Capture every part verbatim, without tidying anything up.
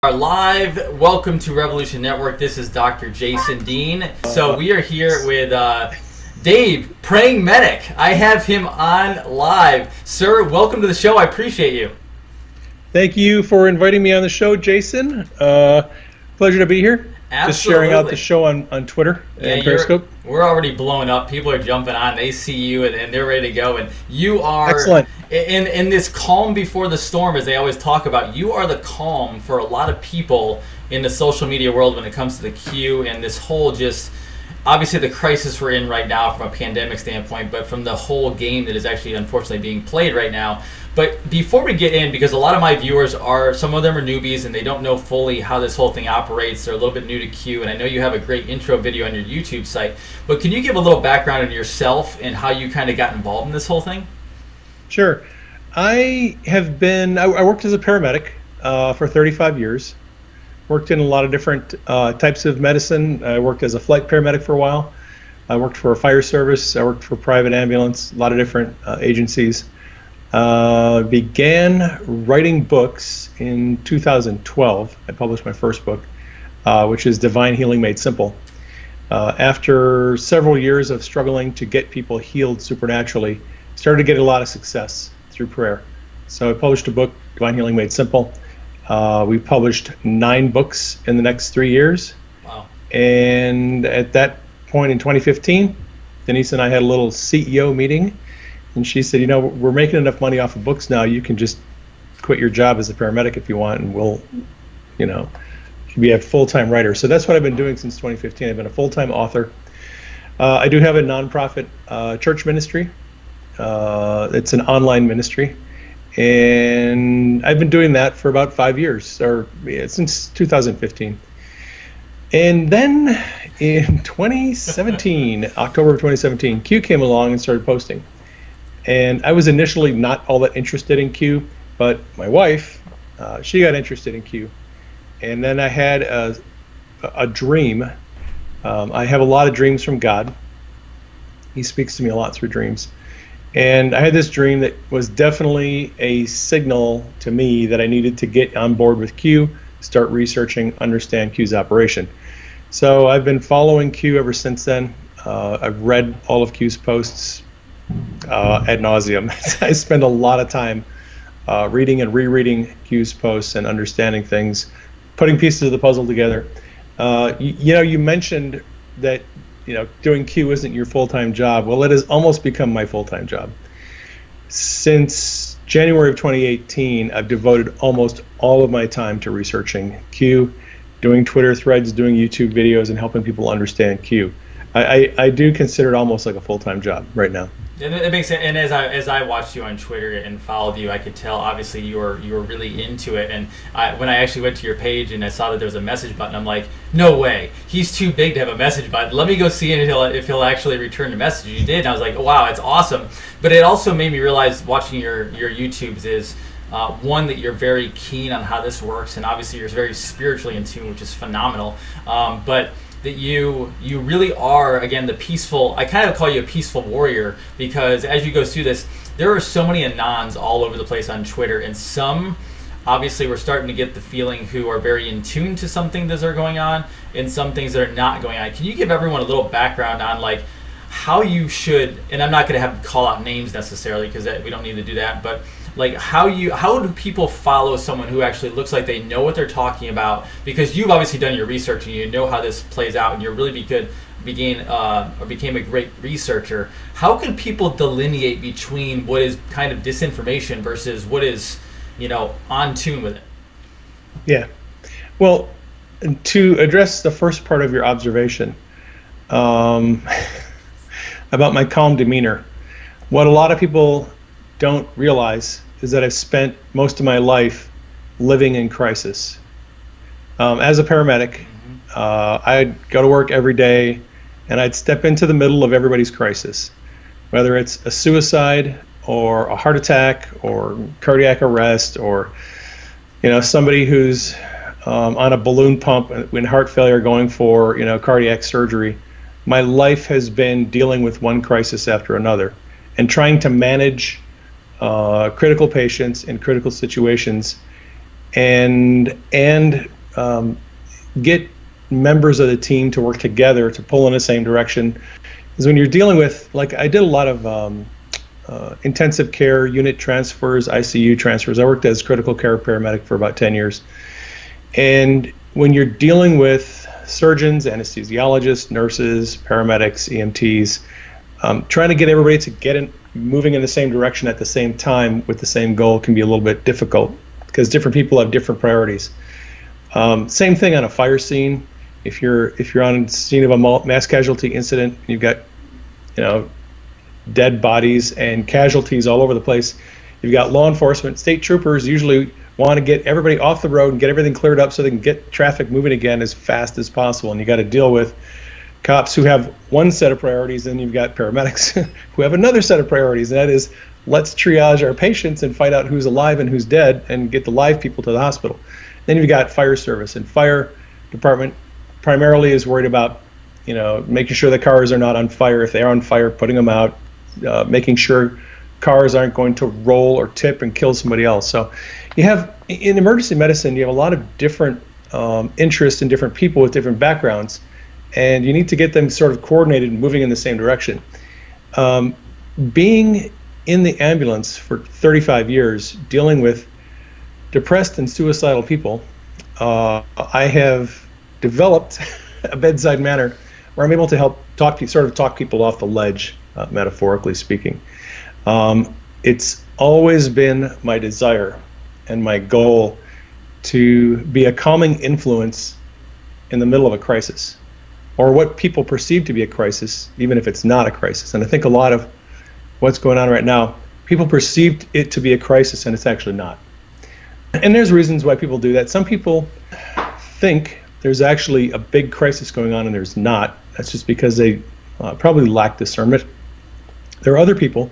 Are live. Welcome to Revolution Network. This is Doctor Jason Dean. So we are here with uh, Dave, Praying Medic. I have him on live. Sir, welcome to the show. I appreciate you. Thank you for inviting me on the show, Jason. Uh, pleasure to be here. Absolutely. Just sharing out the show on, on Twitter yeah, and Periscope. We're already blowing up. People are jumping on. They see you and, and they're ready to go. And you are excellent. In, in this calm before the storm, as they always talk about. You are the calm for a lot of people in the social media world when it comes to the Q and this whole just, obviously the crisis we're in right now from a pandemic standpoint, but from the whole game that is actually unfortunately being played right now. But before we get in, because a lot of my viewers are, some of them are newbies and they don't know fully how this whole thing operates. They're a little bit new to Q, and I know you have a great intro video on your YouTube site. But can you give a little background on yourself and how you kind of got involved in this whole thing? Sure. I have been, I, I worked as a paramedic uh, for thirty-five years. Worked in a lot of different uh, types of medicine. I worked as a flight paramedic for a while. I worked for a fire service. I worked for private ambulance, a lot of different uh, agencies. Uh, began writing books in two thousand twelve. I published my first book, uh, which is Divine Healing Made Simple. Uh, after several years of struggling to get people healed supernaturally, started to get a lot of success through prayer. So I published a book, Divine Healing Made Simple. Uh, we published nine books in the next three years. Wow. And at that point in twenty fifteen, Denise and I had a little C E O meeting. And she said, you know, we're making enough money off of books now. You can just quit your job as a paramedic if you want, and we'll, you know, be a full-time writer. So that's what I've been doing since twenty fifteen. I've been a full-time author. Uh, I do have a nonprofit uh, church ministry. Uh, it's an online ministry. And I've been doing that for about five years, or yeah, since two thousand fifteen. And then in twenty seventeen, October of twenty seventeen, Q came along and started posting. And I was initially not all that interested in Q, but my wife, uh, she got interested in Q. And then I had a, a dream. Um, I have a lot of dreams from God. He speaks to me a lot through dreams. And I had this dream that was definitely a signal to me that I needed to get on board with Q, start researching, understand Q's operation. So I've been following Q ever since then. Uh, I've read all of Q's posts uh, ad nauseum. I spend a lot of time uh, reading and rereading Q's posts and understanding things, putting pieces of the puzzle together. Uh, you, you know, you mentioned that you know, doing Q isn't your full-time job. Well, it has almost become my full-time job. Since January of twenty eighteen, I've devoted almost all of my time to researching Q, doing Twitter threads, doing YouTube videos, and helping people understand Q. I, I, I do consider it almost like a full-time job right now. And it makes sense. And as I as I watched you on Twitter and followed you, I could tell obviously you were you were really into it. And I, when I actually went to your page and I saw that there was a message button, I'm like, no way, he's too big to have a message button. Let me go see if he'll if he'll actually return the message. You did, and I was like, wow, it's awesome. But it also made me realize watching your your YouTubes is uh, one, that you're very keen on how this works, and obviously you're very spiritually in tune, which is phenomenal. Um, but that you you really are, again, the peaceful, I kind of call you a peaceful warrior, because as you go through this, there are so many anons all over the place on Twitter, and some, obviously, we're starting to get the feeling who are very in tune to some things that are going on, and some things that are not going on. Can you give everyone a little background on, like, how you should, and I'm not going to have to call out names necessarily, because we don't need to do that, but like how you how do people follow someone who actually looks like they know what they're talking about? Because you've obviously done your research and you know how this plays out, and you're really be good began uh, or became a great researcher. How can people delineate between what is kind of disinformation versus what is, you know, on tune with it? Yeah. Well, to address the first part of your observation um, about my calm demeanor, what a lot of people don't realize is that I've spent most of my life living in crisis. Um, as a paramedic, mm-hmm. uh, I'd go to work every day and I'd step into the middle of everybody's crisis, whether it's a suicide or a heart attack or cardiac arrest, or you know, somebody who's um, on a balloon pump in heart failure going for, you know, cardiac surgery. My life has been dealing with one crisis after another and trying to manage Uh, critical patients in critical situations and and um, get members of the team to work together to pull in the same direction. Because when you're dealing with, like I did a lot of um, uh, intensive care unit transfers, I C U transfers. I worked as critical care paramedic for about ten years. And when you're dealing with surgeons, anesthesiologists, nurses, paramedics, E M Ts, um, trying to get everybody to get in, moving in the same direction at the same time with the same goal can be a little bit difficult because different people have different priorities. Um, same thing on a fire scene. If you're if you're on the scene of a mass casualty incident, you've got, you know, dead bodies and casualties all over the place. You've got law enforcement, state troopers usually want to get everybody off the road and get everything cleared up so they can get traffic moving again as fast as possible. And you got to deal with cops who have one set of priorities, and you've got paramedics who have another set of priorities, and that is let's triage our patients and find out who's alive and who's dead and get the live people to the hospital. Then you've got fire service, and fire department primarily is worried about, you know, making sure the cars are not on fire. If they are on fire, putting them out, uh, making sure cars aren't going to roll or tip and kill somebody else. So you have, in emergency medicine, you have a lot of different um, interests and different people with different backgrounds, and you need to get them sort of coordinated and moving in the same direction. Um, being in the ambulance for thirty-five years, dealing with depressed and suicidal people, uh, I have developed a bedside manner where I'm able to help talk, sort of talk people off the ledge, uh, metaphorically speaking. Um, it's always been my desire and my goal to be a calming influence in the middle of a crisis, or what people perceive to be a crisis, even if it's not a crisis. And I think a lot of what's going on right now, people perceived it to be a crisis, and it's actually not. And there's reasons why people do that. Some people think there's actually a big crisis going on, and there's not. That's just because they uh, probably lack discernment. There are other people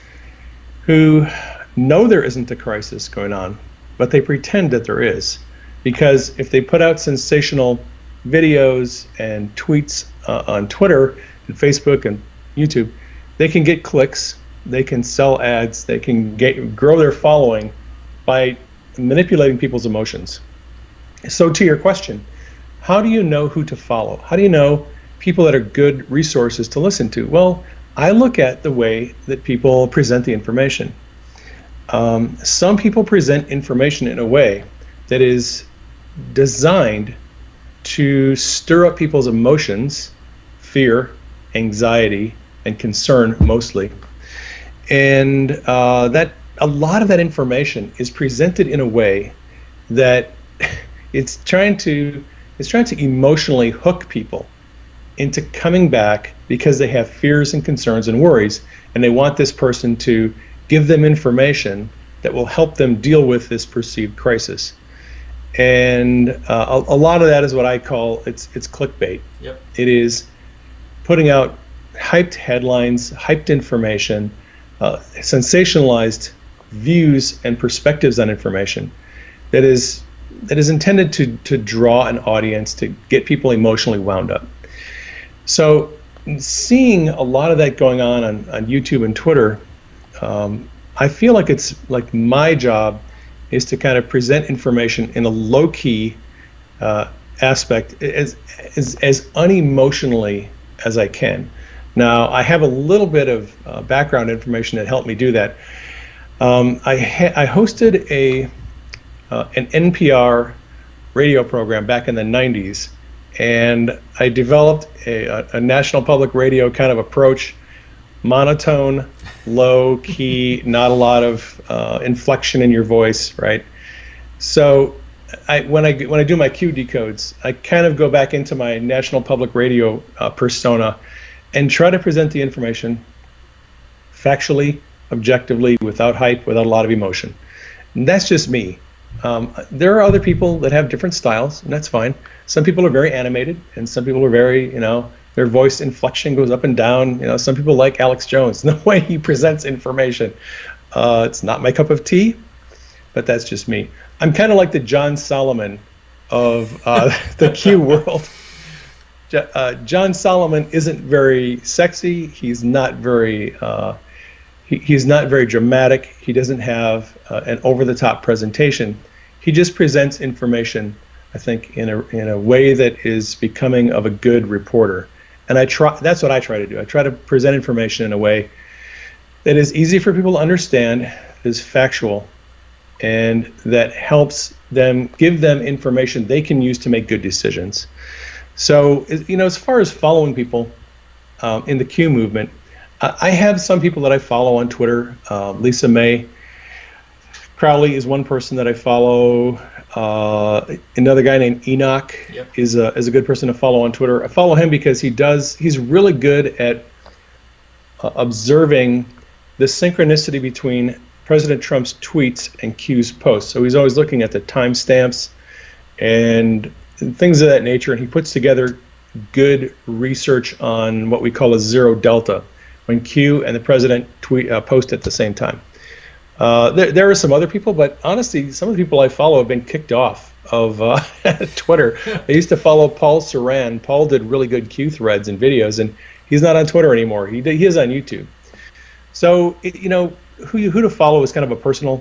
who know there isn't a crisis going on, but they pretend that there is, because if they put out sensational videos and tweets uh, on Twitter and Facebook and YouTube, they can get clicks, they can sell ads, they can get, grow their following by manipulating people's emotions. So to your question, how do you know who to follow? How do you know people that are good resources to listen to? Well, I look at the way that people present the information. Um, some people present information in a way that is designed to stir up people's emotions, fear, anxiety, and concern mostly. And uh, that a lot of that information is presented in a way that it's trying to it's trying to emotionally hook people into coming back because they have fears and concerns and worries, and they want this person to give them information that will help them deal with this perceived crisis. And uh, a, a lot of that is what I call it's it's clickbait. Yep. It is putting out hyped headlines, hyped information, uh, sensationalized views and perspectives on information that is that is intended to to draw an audience, to get people emotionally wound up. So seeing a lot of that going on on, on YouTube and Twitter, um, I feel like it's like my job is to kind of present information in a low-key uh, aspect, as, as as unemotionally as I can. Now, I have a little bit of uh, background information that helped me do that. Um, I, ha- I hosted a uh, an N P R radio program back in the nineties, and I developed a, a, a national public radio kind of approach, monotone, low key, not a lot of uh, inflection in your voice, right? So I, when I when I do my Q decodes, I kind of go back into my national public radio uh, persona and try to present the information factually, objectively, without hype, without a lot of emotion. And that's just me. Um, there are other people that have different styles, and that's fine. Some people are very animated, and some people are very, you know, their voice inflection goes up and down. You know, some people like Alex Jones, the way he presents information. Uh, it's not my cup of tea, but that's just me. I'm kind of like the John Solomon of uh, the Q world. Uh, John Solomon isn't very sexy. He's not very. Uh, he, he's not very dramatic. He doesn't have uh, an over-the-top presentation. he just presents information, I think, in a in a way that is becoming of a good reporter. And I try. That's what I try to do. I try to present information in a way that is easy for people to understand, is factual, and that helps them, give them information they can use to make good decisions. So, you know, as far as following people um, in the Q movement, I have some people that I follow on Twitter. Uh, Lisa May Crowley is one person that I follow. Uh, another guy named Enoch yep. is a is a good person to follow on Twitter. I follow him because he does he's really good at uh, observing the synchronicity between President Trump's tweets and Q's posts. So he's always looking at the timestamps and things of that nature, and he puts together good research on what we call a zero delta, when Q and the president tweet uh, post at the same time. Uh, there, there are some other people, but honestly, some of the people I follow have been kicked off of uh, Twitter. I used to follow Paul Ceran. Paul did really good Q threads and videos, and he's not on Twitter anymore. He he is on YouTube. So it, you know, who you, who to follow is kind of a personal.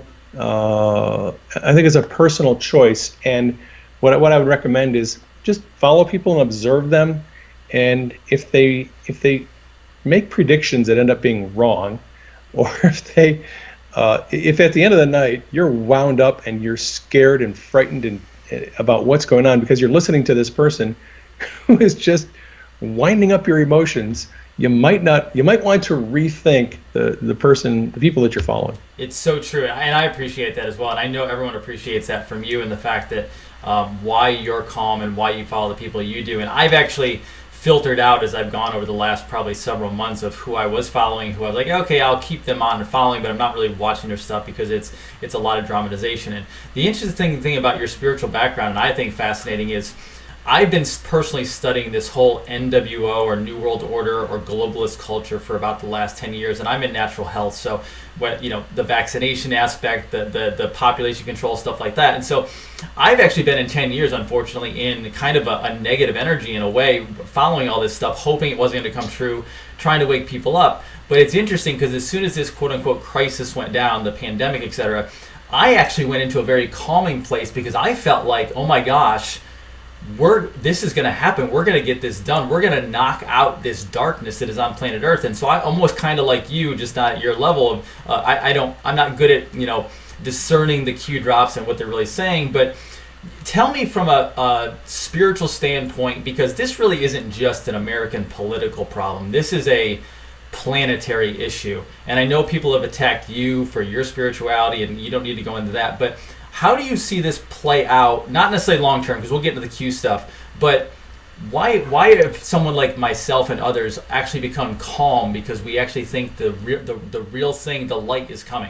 Uh, I think it's a personal choice, and what what I would recommend is just follow people and observe them, and if they if they make predictions that end up being wrong, or if they Uh, if at the end of the night you're wound up and you're scared and frightened and uh, about what's going on because you're listening to this person who is just winding up your emotions, you might not. You might want to rethink the the person, the people that you're following. It's so true, and I appreciate that as well. And I know everyone appreciates that from you, and the fact that um, why you're calm and why you follow the people you do. And I've actually filtered out as I've gone over the last probably several months of who I was following, who I was like, okay, I'll keep them on and following, but I'm not really watching their stuff because it's it's a lot of dramatization. And the interesting thing about your spiritual background, and I think fascinating, is I've been personally studying this whole N W O or New World Order or globalist culture for about the last ten years, and I'm in natural health, so what you know, the vaccination aspect, the the, the population control, stuff like that. And so I've actually been in ten years, unfortunately, in kind of a, a negative energy in a way, following all this stuff, hoping it wasn't going to come true, trying to wake people up. But it's interesting because as soon as this quote-unquote crisis went down, the pandemic, et cetera, I actually went into a very calming place because I felt like, oh my gosh, we're this is going to happen. We're going to get this done. We're going to knock out this darkness that is on planet Earth. And so I almost kind of like you, just not at your level of uh, I, I don't I'm not good at you know discerning the Q drops and what they're really saying. But tell me from a, a spiritual standpoint, because this really isn't just an American political problem. This is a planetary issue, and I know people have attacked you for your spirituality, and you don't need to go into that, but how do you see this play out, not necessarily long term, because we'll get into the Q stuff, but why why have someone like myself and others actually become calm because we actually think the real the, the real thing, the light is coming?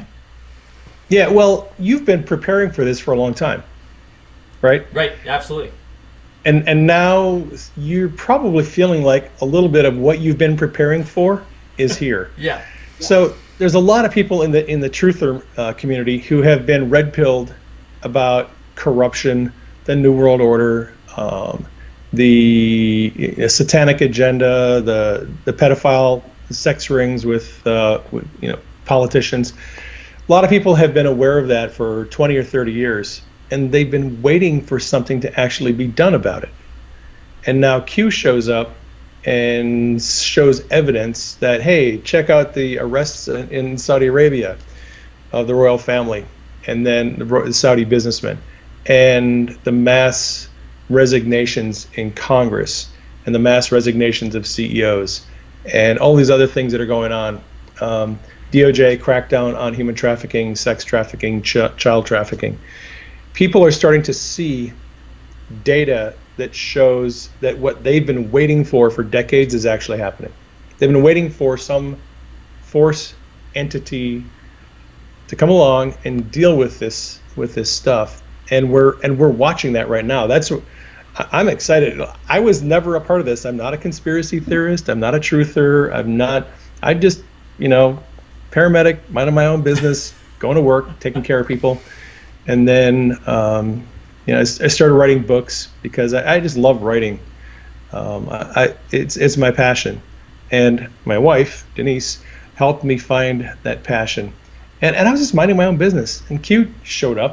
Yeah, well, you've been preparing for this for a long time, right? Right, absolutely. And and now you're probably feeling like a little bit of what you've been preparing for is here. Yeah. So there's a lot of people in the in the truther uh, community who have been red-pilled about corruption, the New World Order, um, the uh, satanic agenda, the the pedophile sex rings with, uh, with you know politicians. A lot of people have been aware of that for twenty or thirty years, and they've been waiting for something to actually be done about it. And now Q shows up and shows evidence that, hey, check out the arrests in Saudi Arabia of the royal family, and then the Saudi businessmen, and the mass resignations in Congress, and the mass resignations of C E Os, and all these other things that are going on. Um, D O J crackdown on human trafficking, sex trafficking, ch- child trafficking. People are starting to see data that shows that what they've been waiting for for decades is actually happening. They've been waiting for some force entity to come along and deal with this with this stuff, and we're and we're watching that right now. That's what I'm excited. I was never a part of this. I'm not a conspiracy theorist. I'm not a truther. I'm not. I just, you know, paramedic, minding my own business, going to work, taking care of people, and then. Um, You know, I started writing books because I, I just love writing. Um, I, I, it's it's my passion, and my wife Denise helped me find that passion. And and I was just minding my own business, and Q showed up,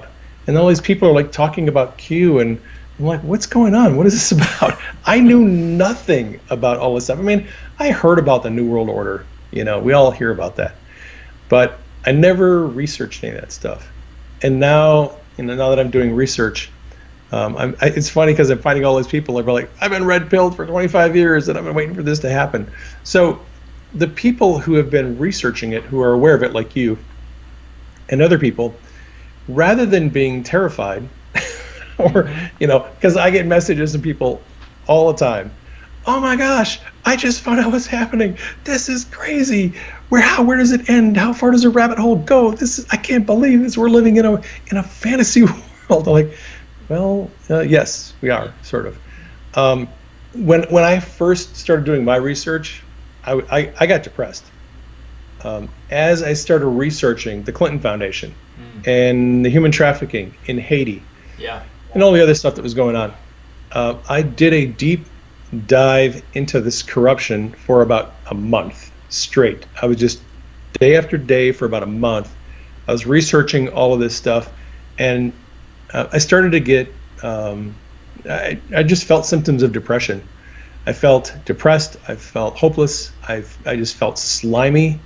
and all these people are like talking about Q, and I'm like, what's going on? What is this about? I knew nothing about all this stuff. I mean, I heard about the New World Order. You know, we all hear about that, but I never researched any of that stuff. And now, you know, now that I'm doing research, um, I'm, I, it's funny because I'm finding all these people that are like, I've been red pilled for twenty-five years, and I've been waiting for this to happen. So the people who have been researching it, who are aware of it, like you and other people, rather than being terrified, or, you know, because I get messages from people all the time. Oh my gosh, I just found out what's happening. This is crazy. Where how where does it end? How far does a rabbit hole go? This is I can't believe this. We're living in a in a fantasy world. I'm like, well, uh, yes, we are, sort of. Um, when when I first started doing my research, I I, I got depressed. Um, as I started researching the Clinton Foundation mm. and the human trafficking in Haiti, yeah, and all the other stuff that was going on, uh, I did a deep dive into this corruption for about a month straight. I was just day after day for about a month. I was researching all of this stuff, and uh, I started to get, um, I, I just felt symptoms of depression. I felt depressed. I felt hopeless. I I just felt slimy,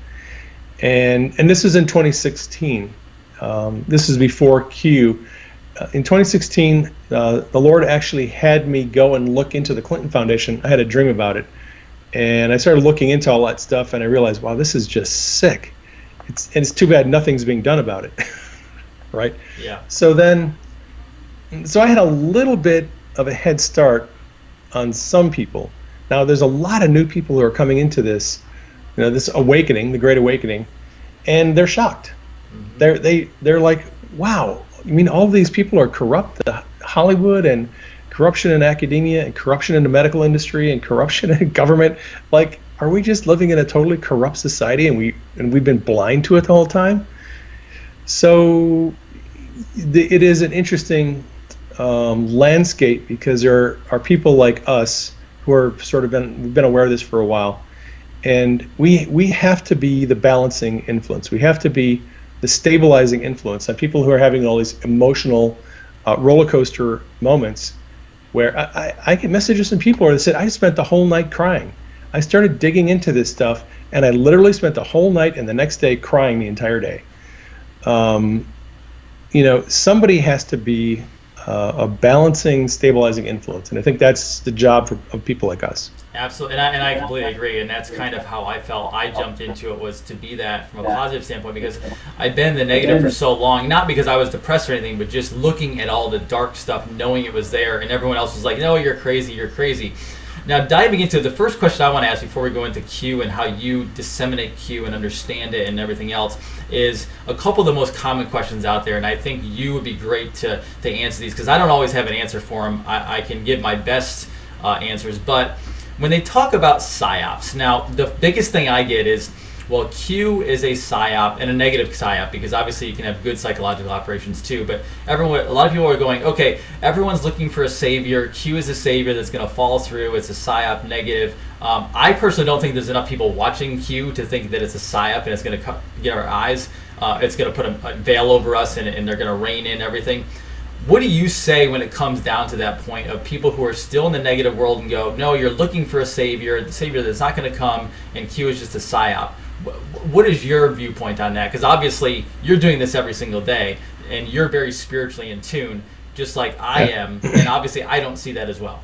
and and this was in twenty sixteen. Um, this is before Q. Uh, in twenty sixteen, uh, the Lord actually had me go and look into the Clinton Foundation. I had a dream about it, and I started looking into all that stuff, and I realized, wow, this is just sick. It's and it's too bad nothing's being done about it, right? Yeah. So then, so I had a little bit of a head start on some people. Now there's a lot of new people who are coming into this, you know, this awakening, the Great Awakening, and they're shocked. Mm-hmm. They're they they're like, wow. I mean, all of these people are corrupt. The Hollywood and corruption in academia and corruption in the medical industry and corruption in government. Like, are we just living in a totally corrupt society and we and we've been blind to it the whole time? So the, it is an interesting um, landscape because there are people like us who are sort of been we've been aware of this for a while, and we we have to be the balancing influence. We have to be the stabilizing influence on people who are having all these emotional uh, roller coaster moments where I, I, I get messages from people that said, I spent the whole night crying. I started digging into this stuff, and I literally spent the whole night and the next day crying the entire day. Um, you know, somebody has to be uh, a balancing, stabilizing influence, and I think that's the job for, of people like us. Absolutely, and I, and I completely agree, and that's kind of how I felt. I jumped into it was to be that from a positive standpoint because I'd been in the negative for so long, not because I was depressed or anything, but just looking at all the dark stuff, knowing it was there, and everyone else was like, no, you're crazy, you're crazy. Now, diving into the first question I want to ask before we go into Q and how you disseminate Q and understand it and everything else is a couple of the most common questions out there, and I think you would be great to, to answer these because I don't always have an answer for them. I, I can give my best uh, answers, but when they talk about psyops, now the biggest thing I get is, well, Q is a psyop and a negative psyop because obviously you can have good psychological operations too. But everyone, a lot of people are going, okay, everyone's looking for a savior. Q is a savior that's going to fall through. It's a psyop negative. Um, I personally don't think there's enough people watching Q to think that it's a psyop and it's going to get our eyes. Uh, it's going to put a, a veil over us and, and they're going to rein in everything. What do you say when it comes down to that point of people who are still in the negative world and go, no, you're looking for a savior, the savior that's not going to come, and Q is just a psyop? What is your viewpoint on that? Because obviously you're doing this every single day, and you're very spiritually in tune, just like I am, and obviously I don't see that as well.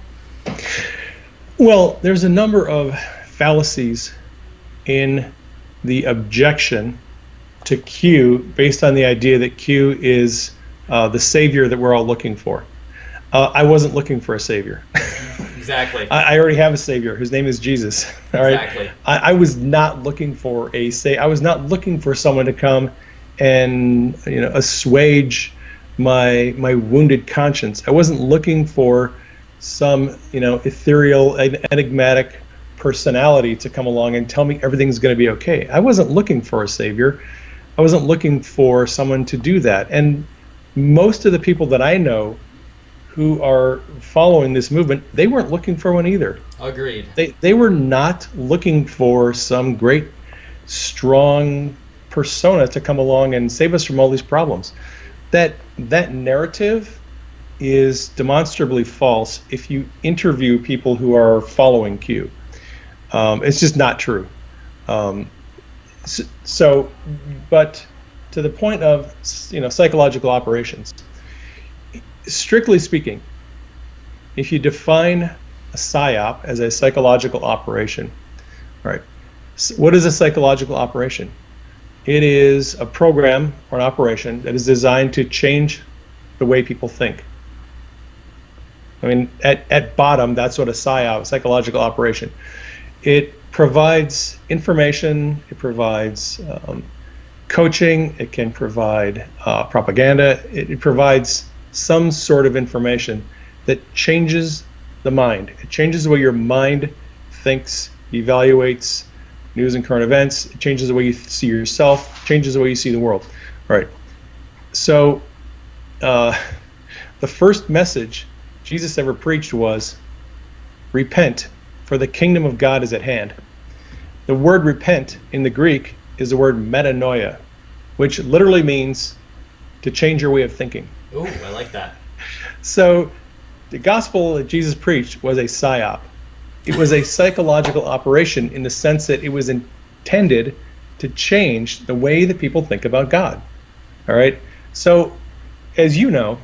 Well, there's a number of fallacies in the objection to Q based on the idea that Q is Uh, the savior that we're all looking for. Uh, I wasn't looking for a savior. Exactly. I, I already have a savior. His name is Jesus. All right. Exactly. I, I was not looking for a say. I was not looking for someone to come and you know assuage my my wounded conscience. I wasn't looking for some you know ethereal, enigmatic personality to come along and tell me everything's going to be okay. I wasn't looking for a savior. I wasn't looking for someone to do that. And most of the people that I know who are following this movement, they weren't looking for one either. Agreed. They they were not looking for some great, strong persona to come along and save us from all these problems. that that narrative is demonstrably false if you interview people who are following Q. Um, it's just not true. Um, so, so, but to the point of, you know, psychological operations, strictly speaking, if you define a psyop as a psychological operation, right? So what is a psychological operation? It is a program or an operation that is designed to change the way people think. I mean, at, at bottom, that's what a psyop, psychological operation. It provides information, it provides um, coaching, it can provide uh, propaganda, it, it provides some sort of information that changes the mind. It changes the way your mind thinks, evaluates news and current events, it changes the way you see yourself, changes the way you see the world. All right. So uh, the first message Jesus ever preached was, repent, for the kingdom of God is at hand. The word repent in the Greek is the word metanoia, which literally means to change your way of thinking. Ooh, I like that. So the gospel that Jesus preached was a psyop. It was a psychological operation in the sense that it was intended to change the way that people think about God. All right. So, as you know,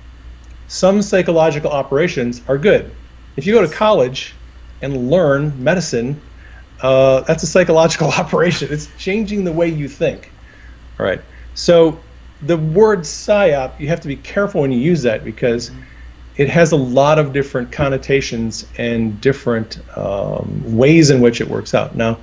some psychological operations are good. If you go to college and learn medicine, uh, that's a psychological operation. It's changing the way you think. All right. So the word psyop, you have to be careful when you use that because it has a lot of different connotations and different um, ways in which it works out. Now,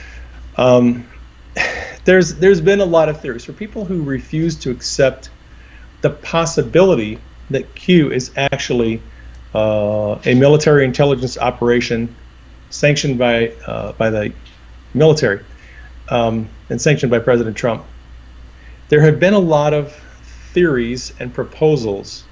um, there's there's been a lot of theories for people who refuse to accept the possibility that Q is actually uh, a military intelligence operation sanctioned by uh, by the military um, and sanctioned by President Trump. There have been a lot of theories and proposals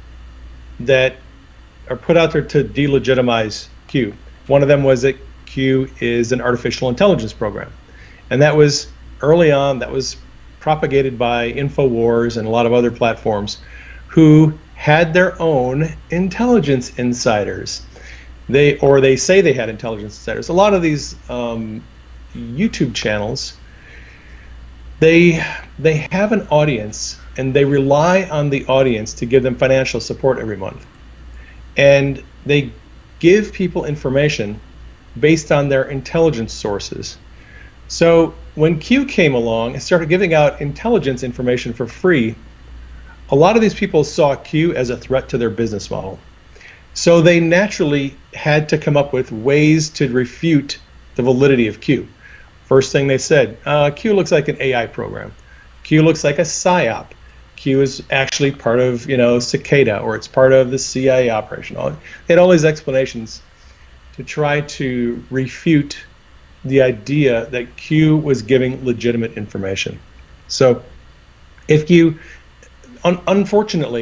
that are put out there to delegitimize Q. One of them was that Q is an artificial intelligence program. And that was early on, that was propagated by InfoWars and a lot of other platforms who had their own intelligence insiders. They, or they say they had intelligence insiders. A lot of these um, YouTube channels, they, they have an audience and they rely on the audience to give them financial support every month. And they give people information based on their intelligence sources. So when Q came along and started giving out intelligence information for free, a lot of these people saw Q as a threat to their business model. So they naturally had to come up with ways to refute the validity of Q. First thing they said, uh, Q looks like an A I program. Q looks like a psyop. Q is actually part of, you know, Cicada, or it's part of the C I A operation. They had all these explanations to try to refute the idea that Q was giving legitimate information. So if you, un unfortunately,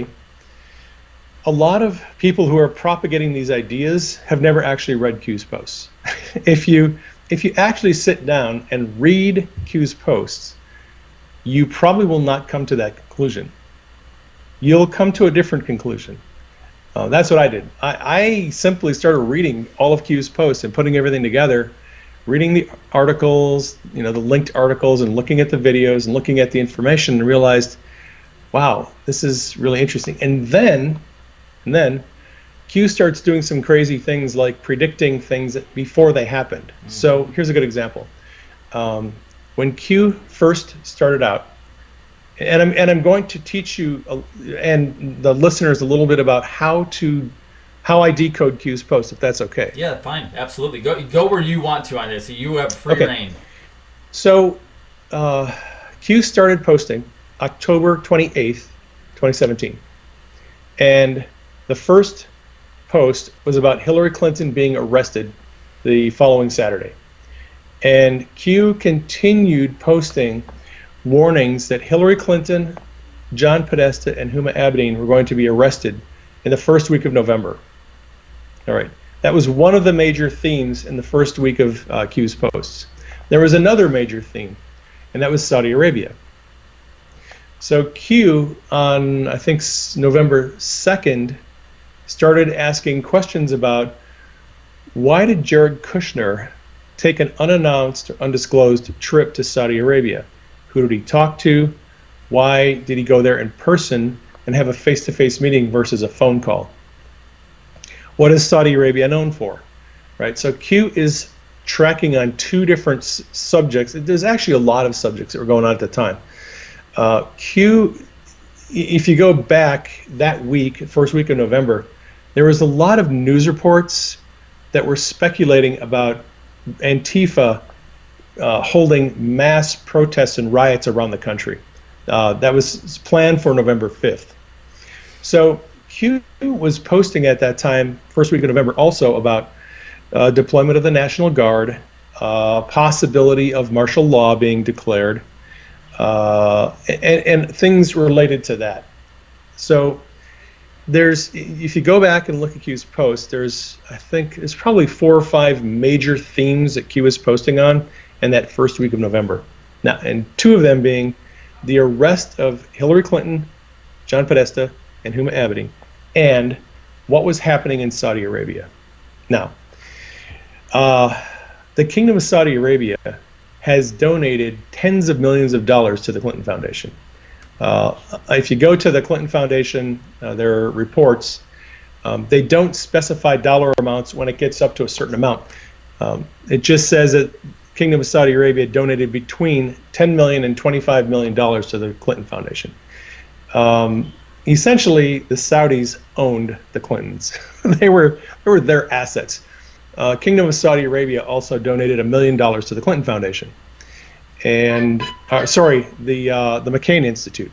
a lot of people who are propagating these ideas have never actually read Q's posts. if you if you actually sit down and read Q's posts, you probably will not come to that conclusion. You'll come to a different conclusion. Uh, that's what I did. I, I simply started reading all of Q's posts and putting everything together, reading the articles, you know, the linked articles, and looking at the videos and looking at the information, and realized, wow, this is really interesting. And then, and then, Q starts doing some crazy things like predicting things before they happened. Mm-hmm. So here's a good example. Um, when Q first started out, and I'm and I'm going to teach you uh, and the listeners a little bit about how to how I decode Q's post, if that's okay. Yeah, fine, absolutely. Go go where you want to on this. You have free okay. reign. So uh, Q started posting October twenty-eighth, twenty seventeen, and the first post was about Hillary Clinton being arrested the following Saturday. And Q continued posting warnings that Hillary Clinton, John Podesta, and Huma Abedin were going to be arrested in the first week of November. All right, that was one of the major themes in the first week of uh, Q's posts. There was another major theme, and that was Saudi Arabia. So Q on, I think, s- November second started asking questions about why did Jared Kushner take an unannounced or undisclosed trip to Saudi Arabia? Who did he talk to? Why did he go there in person and have a face-to-face meeting versus a phone call? What is Saudi Arabia known for? Right. So Q is tracking on two different s- subjects. There's actually a lot of subjects that were going on at the time. Uh, Q, if you go back that week, first week of November, there was a lot of news reports that were speculating about Antifa uh, holding mass protests and riots around the country. Uh, that was planned for November fifth. So Q was posting at that time, first week of November, also about uh, deployment of the National Guard, uh, possibility of martial law being declared, uh, and, and things related to that. So there's, if you go back and look at Q's post, there's, I think, there's probably four or five major themes that Q is posting on in that first week of November. Now, and two of them being the arrest of Hillary Clinton, John Podesta, and Huma Abedin, and what was happening in Saudi Arabia. Now, uh, the Kingdom of Saudi Arabia has donated tens of millions of dollars to the Clinton Foundation. Uh, if you go to the Clinton Foundation, uh, their reports, um, they don't specify dollar amounts when it gets up to a certain amount. Um, it just says that Kingdom of Saudi Arabia donated between ten million dollars and twenty-five million dollars to the Clinton Foundation. Um, essentially, the Saudis owned the Clintons. they were they were their assets. Uh, Kingdom of Saudi Arabia also donated a million dollars to the Clinton Foundation. And uh, sorry, the uh, the McCain Institute.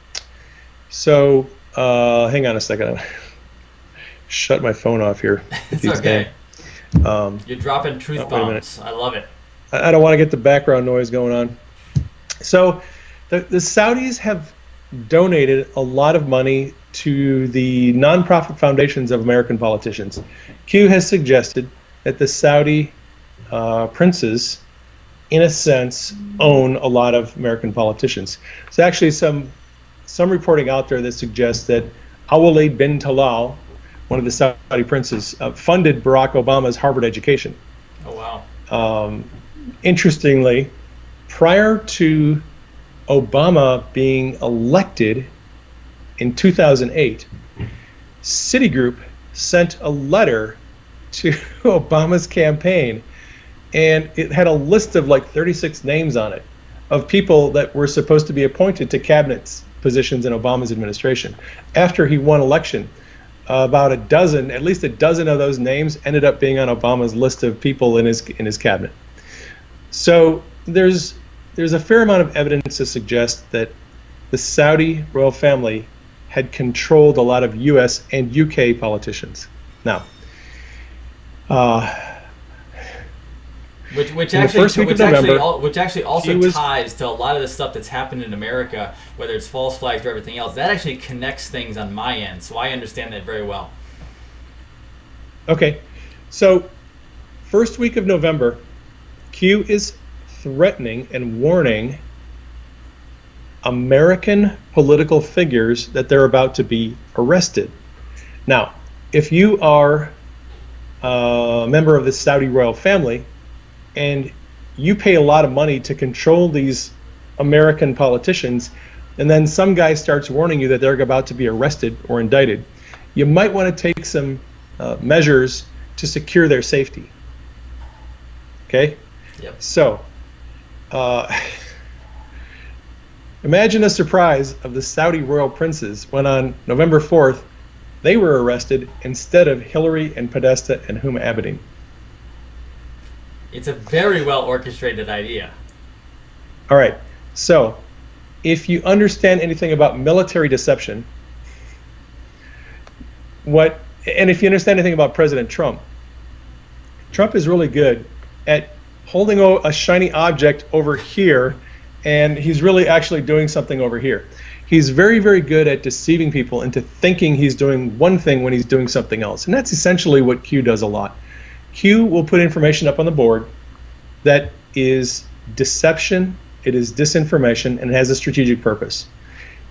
So uh, hang on a second. Shut my phone off here. It's okay. Um, You're dropping truth oh, wait a minute. bombs. I love it. I I don't want to get the background noise going on. So the, the Saudis have donated a lot of money to the nonprofit foundations of American politicians. Q has suggested that the Saudi uh, princes, in a sense, own a lot of American politicians. There's actually some some reporting out there that suggests that Al-Walid bin Talal, one of the Saudi princes, uh, funded Barack Obama's Harvard education. Oh, wow. Um, interestingly, prior to Obama being elected in two thousand eight, Citigroup sent a letter to Obama's campaign, and it had a list of like thirty-six names on it of people that were supposed to be appointed to cabinet positions in Obama's administration. After he won election, uh, about a dozen, at least a dozen of those names ended up being on Obama's list of people in his in his cabinet. So there's there's a fair amount of evidence to suggest that the Saudi royal family had controlled a lot of U S and U K politicians. Now, uh, Which, which In the actually, first week of which, actually November, al- which actually also was- ties to a lot of the stuff that's happened in America, whether it's false flags or everything else. That actually connects things on my end, so I understand that very well. Okay, so first week of November, Q is threatening and warning American political figures that they're about to be arrested. Now, if you are a member of the Saudi royal family and you pay a lot of money to control these American politicians, and then some guy starts warning you that they're about to be arrested or indicted, you might want to take some uh, measures to secure their safety. Okay? Yep. So, uh, imagine the surprise of the Saudi royal princes when on November fourth, they were arrested instead of Hillary and Podesta and Huma Abedin. It's a very well orchestrated idea. All right. So, if you understand anything about military deception, what, and if you understand anything about President Trump, Trump is really good at holding a shiny object over here, and he's really actually doing something over here. He's very, very good at deceiving people into thinking he's doing one thing when he's doing something else. And that's essentially what Q does a lot. Q will put information up on the board that is deception, it is disinformation, and it has a strategic purpose.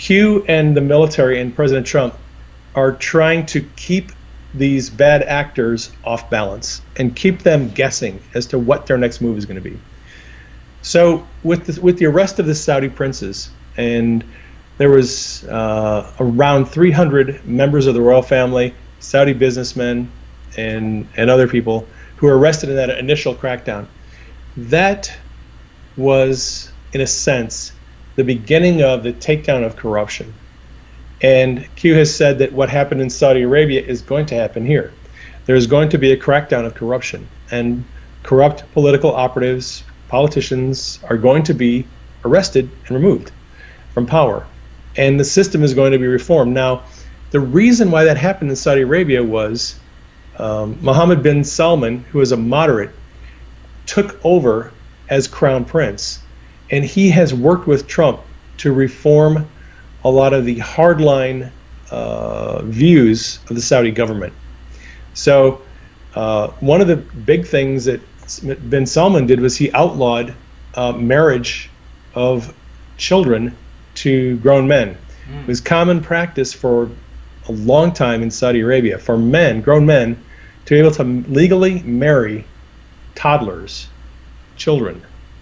Q and the military and President Trump are trying to keep these bad actors off balance and keep them guessing as to what their next move is going to be. So with the, with the arrest of the Saudi princes, and there was uh, around three hundred members of the royal family, Saudi businessmen, and and other people who were arrested in that initial crackdown. That was, in a sense, the beginning of the takedown of corruption. And Q has said that what happened in Saudi Arabia is going to happen here. There's going to be a crackdown of corruption, and corrupt political operatives, politicians, are going to be arrested and removed from power. And the system is going to be reformed. Now, the reason why that happened in Saudi Arabia was um, Mohammed bin Salman, who is a moderate, took over as crown prince, and he has worked with Trump to reform a lot of the hardline uh, views of the Saudi government. So uh, one of the big things that bin Salman did was he outlawed uh, marriage of children to grown men. Mm. It was common practice for a long time in Saudi Arabia for men, grown men, to be able to legally marry toddlers, children.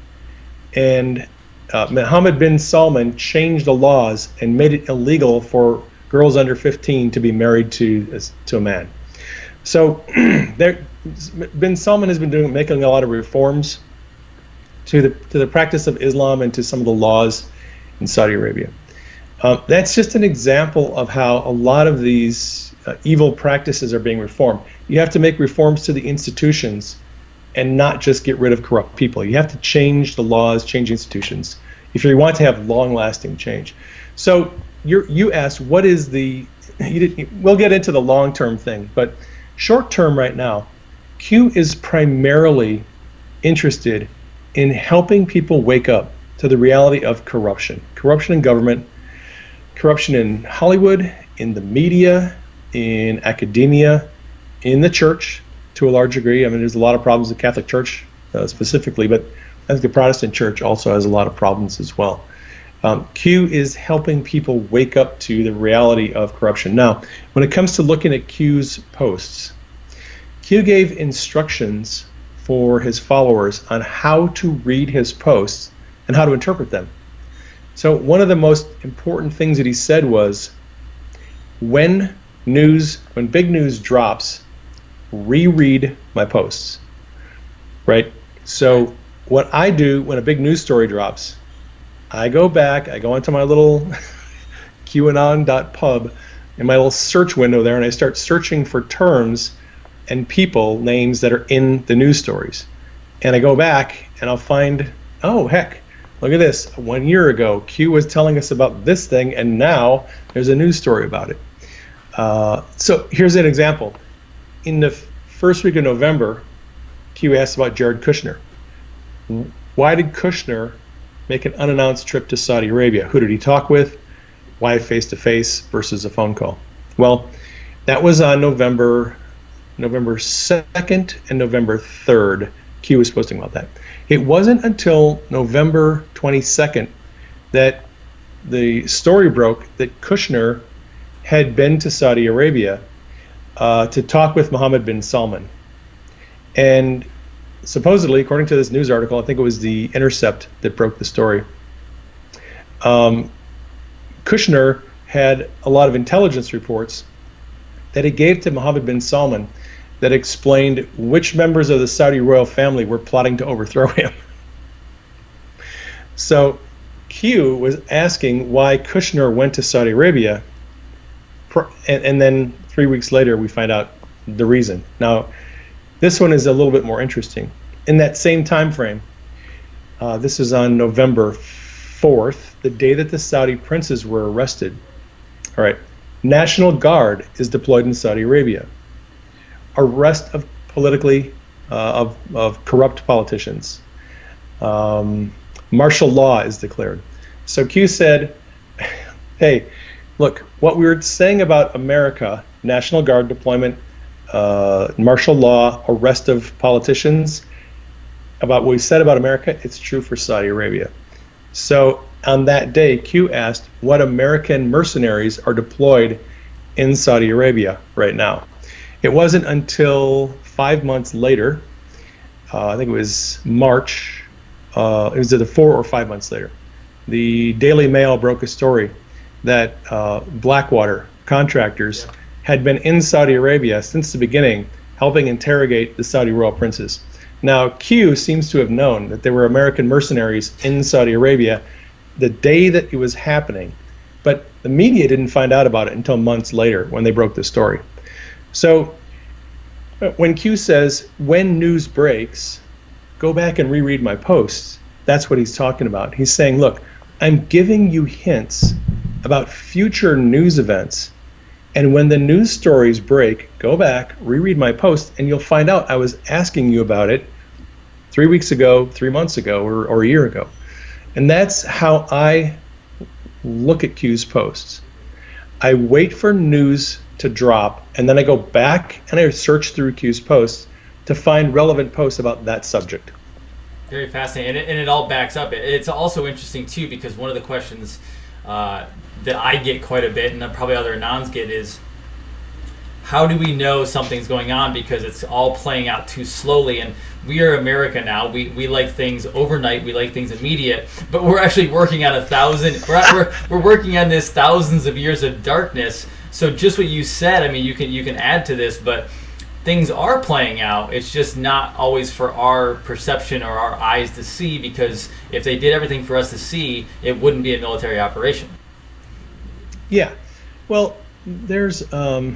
And uh, Mohammed bin Salman changed the laws and made it illegal for girls under fifteen to be married to to a man. So there, bin Salman has been doing making a lot of reforms to the to the practice of Islam and to some of the laws in Saudi Arabia. Um, that's just an example of how a lot of these uh, evil practices are being reformed. You have to make reforms to the institutions and not just get rid of corrupt people. You have to change the laws, change institutions, if you want to have long-lasting change. So you're, you asked, what is the, you did, we'll get into the long-term thing, but short-term right now, Q is primarily interested in helping people wake up to the reality of corruption. Corruption in government, corruption in Hollywood, in the media, in academia, in the church to a large degree. I mean, there's a lot of problems with the Catholic Church uh, specifically, but I think the Protestant Church also has a lot of problems as well. Um, Q is helping people wake up to the reality of corruption. Now, when it comes to looking at Q's posts, Q gave instructions for his followers on how to read his posts and how to interpret them. So one of the most important things that he said was, when news, when big news drops, reread my posts, right? So what I do when a big news story drops, I go back, I go into my little QAnon dot pub in my little search window there, and I start searching for terms and people names that are in the news stories. And I go back and I'll find, oh heck, look at this. One year ago, Q was telling us about this thing, and now there's a news story about it. Uh, so here's an example. In the f- first week of November, Q asked about Jared Kushner. Why did Kushner make an unannounced trip to Saudi Arabia? Who did he talk with? Why face-to-face versus a phone call? Well, that was on November November second and November third. Q was posting about that. It wasn't until November twenty-second that the story broke that Kushner had been to Saudi Arabia uh, to talk with Mohammed bin Salman. And supposedly, according to this news article, I think it was The Intercept that broke the story, um, Kushner had a lot of intelligence reports that he gave to Mohammed bin Salman that explained which members of the Saudi royal family were plotting to overthrow him. So Q was asking why Kushner went to Saudi Arabia, and, and then three weeks later we find out the reason. Now, this one is a little bit more interesting. In that same time frame, uh, this is on November fourth, the day that the Saudi princes were arrested. All right, National Guard is deployed in Saudi Arabia. Arrest of politically, uh, of, of corrupt politicians. Um, martial law is declared. So Q said, hey, look, what we were saying about America, National Guard deployment, uh, martial law, arrest of politicians, about what we said about America, it's true for Saudi Arabia. So on that day, Q asked what American mercenaries are deployed in Saudi Arabia right now. It wasn't until five months later, uh, I think it was March, uh, it was either four or five months later, the Daily Mail broke a story that uh, Blackwater contractors yeah. had been in Saudi Arabia since the beginning, helping interrogate the Saudi royal princes. Now, Q seems to have known that there were American mercenaries in Saudi Arabia the day that it was happening, but the media didn't find out about it until months later when they broke the story. So when Q says, when news breaks, go back and reread my posts, that's what he's talking about. He's saying, look, I'm giving you hints about future news events, and when the news stories break, go back, reread my post, and you'll find out I was asking you about it three weeks ago, three months ago, or, or a year ago. And that's how I look at Q's posts. I wait for news to drop, and then I go back and I search through Q's posts to find relevant posts about that subject. Very fascinating, and it, and it all backs up. It, it's also interesting, too, because one of the questions uh, that I get quite a bit, and probably other anons get, is how do we know something's going on, because it's all playing out too slowly. And we are America now. We we like things overnight. We like things immediate. But we're actually working on a thousand. We're we're, we're working on this thousands of years of darkness. So just what you said, I mean, you can you can add to this, but things are playing out. It's just not always for our perception or our eyes to see, because if they did everything for us to see, it wouldn't be a military operation. Yeah. Well, there's um,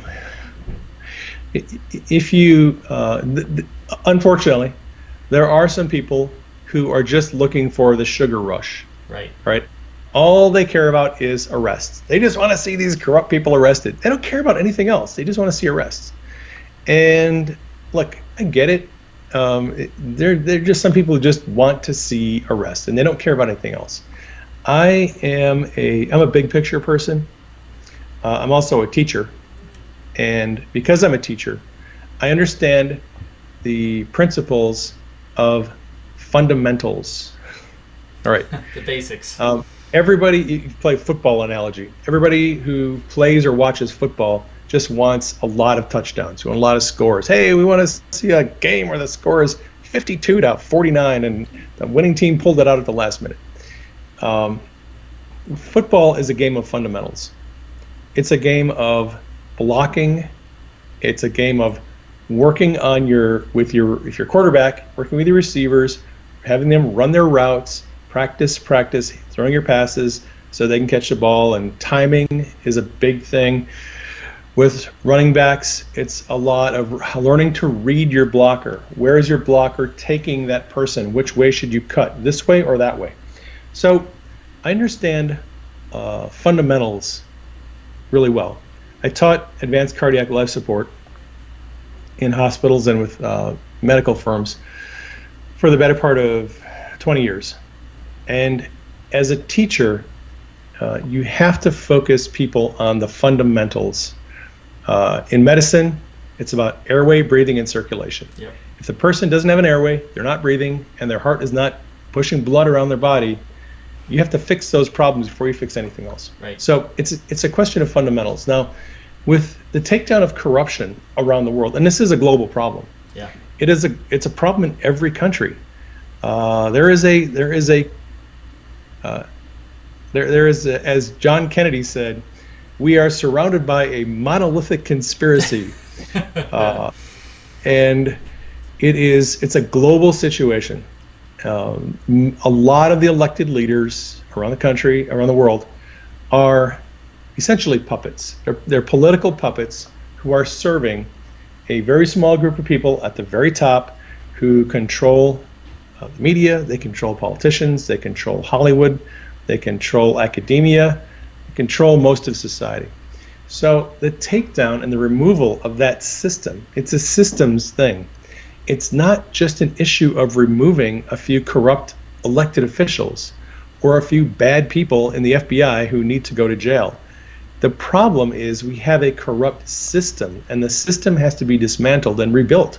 if you uh, th- th- unfortunately, there are some people who are just looking for the sugar rush. Right. Right. All they care about is arrests. They just want to see these corrupt people arrested. They don't care about anything else. They just want to see arrests. And look, I get it. Um, it they're they're just some people who just want to see arrests, and they don't care about anything else. I am a I'm a big picture person. Uh, I'm also a teacher, and because I'm a teacher, I understand the principles of fundamentals. All right. The basics. Um, everybody, you play football analogy. Everybody who plays or watches football just wants a lot of touchdowns, we want a lot of scores. Hey, we want to see a game where the score is fifty-two to forty-nine and the winning team pulled it out at the last minute. Um, football is a game of fundamentals. It's a game of blocking. It's a game of working on your with your if your quarterback, working with your receivers, having them run their routes, practice, practice, throwing your passes so they can catch the ball, and timing is a big thing. With running backs, it's a lot of learning to read your blocker. Where is your blocker taking that person? Which way should you cut? This way or that way? So I understand uh, fundamentals really well. I taught advanced cardiac life support in hospitals and with uh, medical firms for the better part of twenty years. And as a teacher, uh, you have to focus people on the fundamentals. Uh, in medicine, it's about airway, breathing, and circulation. Yep. If the person doesn't have an airway, they're not breathing, and their heart is not pushing blood around their body, you have to fix those problems before you fix anything else. Right. So it's it's a question of fundamentals. Now, with the takedown of corruption around the world, and this is a global problem. Yeah. It is a it's a problem in every country. Uh, there is a there is a uh, there there is a, as John Kennedy said, we are surrounded by a monolithic conspiracy, uh, and it is it's a global situation. Um, a lot of the elected leaders around the country, around the world, are essentially puppets. They're, they're political puppets who are serving a very small group of people at the very top who control uh, the media, they control politicians, they control Hollywood, they control academia, they control most of society. So the takedown and the removal of that system, it's a systems thing. It's not just an issue of removing a few corrupt elected officials or a few bad people in the F B I who need to go to jail. The problem is we have a corrupt system, and the system has to be dismantled and rebuilt.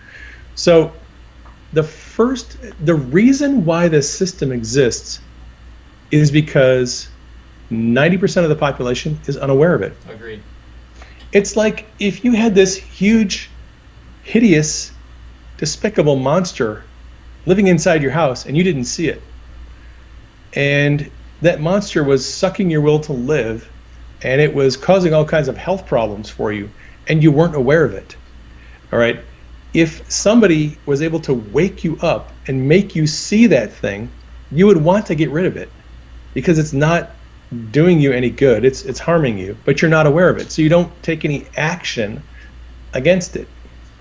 So the first, the reason why this system exists is because ninety percent of the population is unaware of it. Agreed. It's like if you had this huge, hideous, despicable monster living inside your house and you didn't see it. And that monster was sucking your will to live, and it was causing all kinds of health problems for you, and you weren't aware of it. All right? If somebody was able to wake you up and make you see that thing, you would want to get rid of it because it's not doing you any good. It's it's harming you, but you're not aware of it. So you don't take any action against it.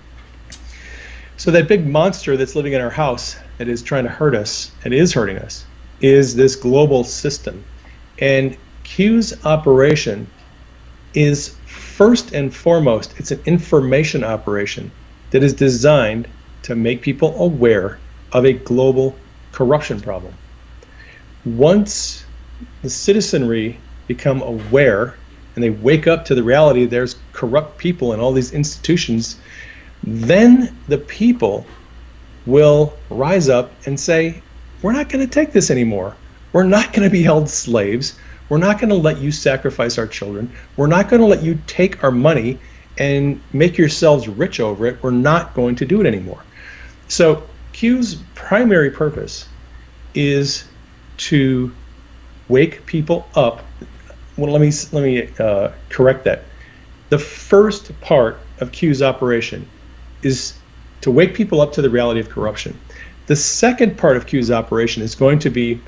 So that big monster that's living in our house that is trying to hurt us and is hurting us is this global system. And Q's operation is first and foremost, it's an information operation that is designed to make people aware of a global corruption problem. Once the citizenry become aware and they wake up to the reality there's corrupt people in all these institutions, then the people will rise up and say, we're not going to take this anymore. We're not going to be held slaves. We're not going to let you sacrifice our children. We're not going to let you take our money and make yourselves rich over it. We're not going to do it anymore. So Q's primary purpose is to wake people up. Well, let me let me uh, correct that. The first part of Q's operation is to wake people up to the reality of corruption. The second part of Q's operation is going to be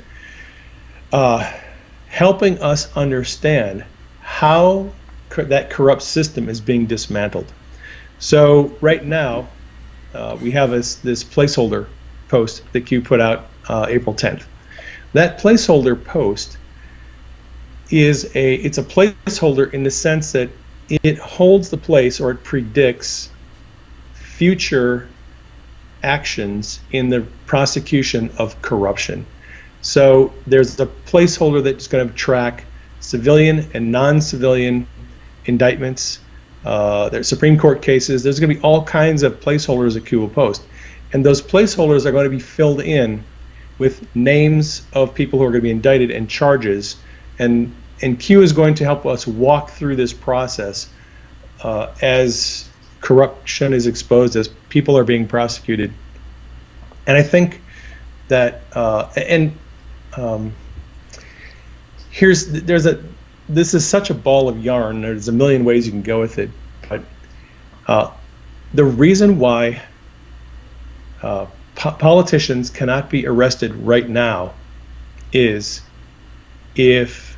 uh, helping us understand how co- that corrupt system is being dismantled. So right now, uh, we have this, this placeholder post that Q put out uh, April tenth. That placeholder post is a it's a placeholder in the sense that it holds the place, or it predicts future actions in the prosecution of corruption. So there's a placeholder that's going to track civilian and non-civilian indictments. Uh, there's Supreme Court cases. There's going to be all kinds of placeholders that Q will post, and those placeholders are going to be filled in with names of people who are going to be indicted and charges, and and Q is going to help us walk through this process uh, as corruption is exposed, as people are being prosecuted. And I think that uh, and um, here's there's a this is such a ball of yarn. There's a million ways you can go with it, but uh, the reason why uh, po- politicians cannot be arrested right now is if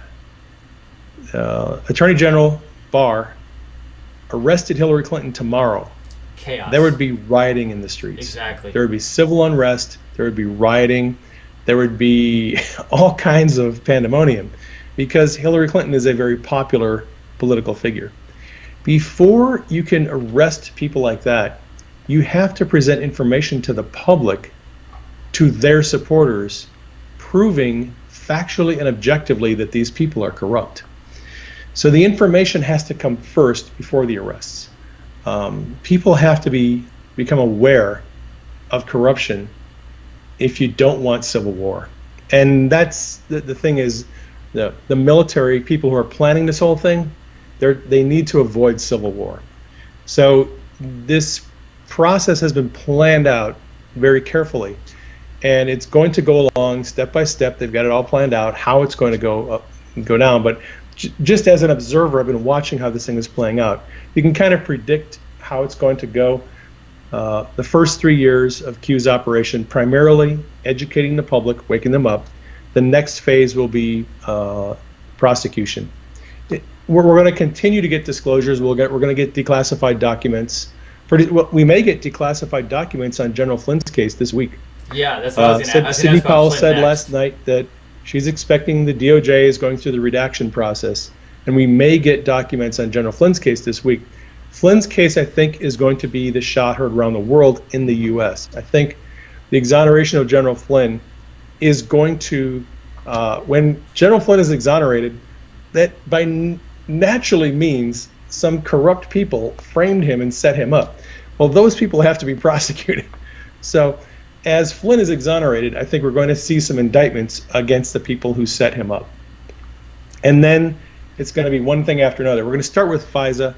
uh, Attorney General Barr arrested Hillary Clinton tomorrow, chaos. There would be rioting in the streets. Exactly. There would be civil unrest. There would be rioting. There would be all kinds of pandemonium because Hillary Clinton is a very popular political figure. Before you can arrest people like that, you have to present information to the public, to their supporters, proving factually and objectively that these people are corrupt. So the information has to come first before the arrests. Um, people have to be become aware of corruption if you don't want civil war. And that's the, the thing is, the, the military, people who are planning this whole thing, they're, they need to avoid civil war. So this process has been planned out very carefully, and it's going to go along step by step. They've got it all planned out, how it's going to go up, go down. But j- just as an observer, I've been watching how this thing is playing out. You can kind of predict how it's going to go. Uh, the first three years of Q's operation, primarily educating the public, waking them up. The next phase will be uh, prosecution. It, we're we're going to continue to get disclosures. We'll get, we're going to get declassified documents. Pretty, well, we may get declassified documents on General Flynn's case this week. Yeah, that's what uh, I was going to ask. Sidney Powell said next. last night that she's expecting the D O J is going through the redaction process, and we may get documents on General Flynn's case this week. Flynn's case, I think, is going to be the shot heard around the world in the U S. I think the exoneration of General Flynn is going to, uh, when General Flynn is exonerated, that by n- naturally means some corrupt people framed him and set him up. Well, those people have to be prosecuted. So as Flynn is exonerated, I think we're going to see some indictments against the people who set him up. And then it's going to be one thing after another. We're going to start with FISA.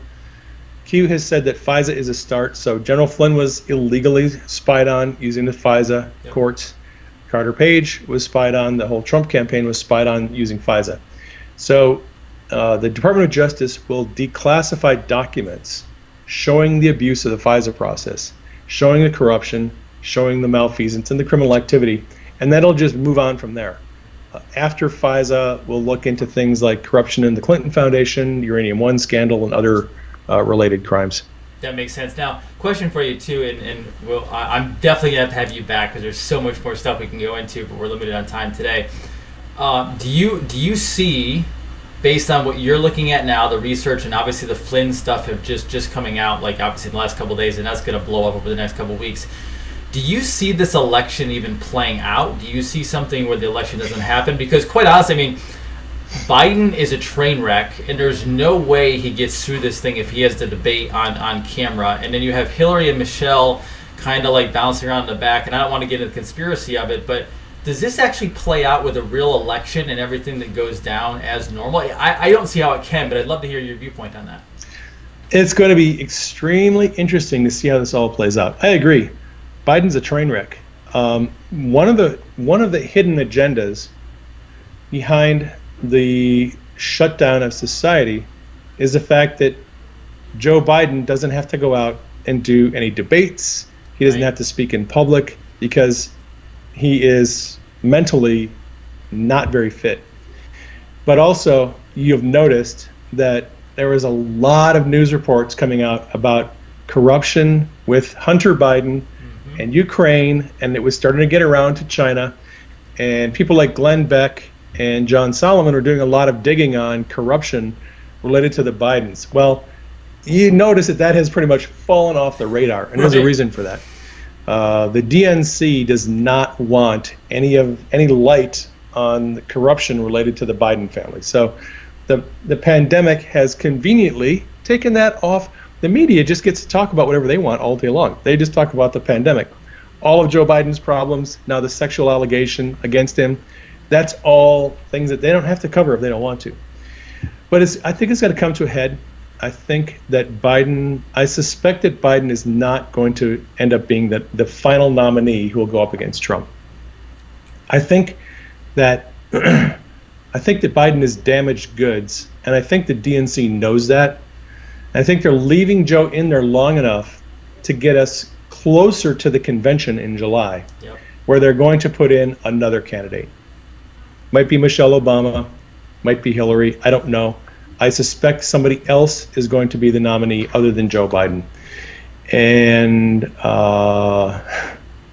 Q has said that FISA is a start. So General Flynn was illegally spied on using the FISA yep. courts. Carter Page was spied on. The whole Trump campaign was spied on using FISA. So uh, the Department of Justice will declassify documents showing the abuse of the FISA process, showing the corruption, showing the malfeasance and the criminal activity, and that'll just move on from there. Uh, after FISA, we'll look into things like corruption in the Clinton Foundation, Uranium One scandal, and other uh, related crimes. That makes sense. Now, question for you too, and, and we'll, I, I'm definitely gonna have to have you back because there's so much more stuff we can go into, but we're limited on time today. Uh, do you do you see, based on what you're looking at now, the research and obviously the Flynn stuff have just just coming out, like obviously in the last couple of days, and that's gonna blow up over the next couple of weeks. Do you see this election even playing out? Do you see something where the election doesn't happen? Because quite honestly, I mean, Biden is a train wreck, and there's no way he gets through this thing if he has the debate on, on camera. And then you have Hillary and Michelle kind of like bouncing around in the back, and I don't want to get into the conspiracy of it, but does this actually play out with a real election and everything that goes down as normal? I, I don't see how it can, but I'd love to hear your viewpoint on that. It's going to be extremely interesting to see how this all plays out. I agree. Biden's a train wreck. Um, one of the one of the hidden agendas behind the shutdown of society is the fact that Joe Biden doesn't have to go out and do any debates. He doesn't right. have to speak in public because he is mentally not very fit. But also, you've noticed that there was a lot of news reports coming out about corruption with Hunter Biden mm-hmm. and Ukraine, and it was starting to get around to China. And people like Glenn Beck and John Solomon were doing a lot of digging on corruption related to the Bidens. Well, you notice that that has pretty much fallen off the radar, and there's a reason for that. Uh, the D N C does not want any of any light on the corruption related to the Biden family. So the the pandemic has conveniently taken that off. The media just gets to talk about whatever they want all day long. They just talk about the pandemic. All of Joe Biden's problems, now the sexual allegation against him, that's all things that they don't have to cover if they don't want to. But it's, I think it's going to come to a head. I think that Biden, I suspect that Biden is not going to end up being the, the final nominee who will go up against Trump. I think that I think that Biden is damaged goods, and I think the D N C knows that. And I think they're leaving Joe in there long enough to get us closer to the convention in July, yep. where they're going to put in another candidate. Might be Michelle Obama, might be Hillary, I don't know. I suspect somebody else is going to be the nominee other than Joe Biden. And, uh,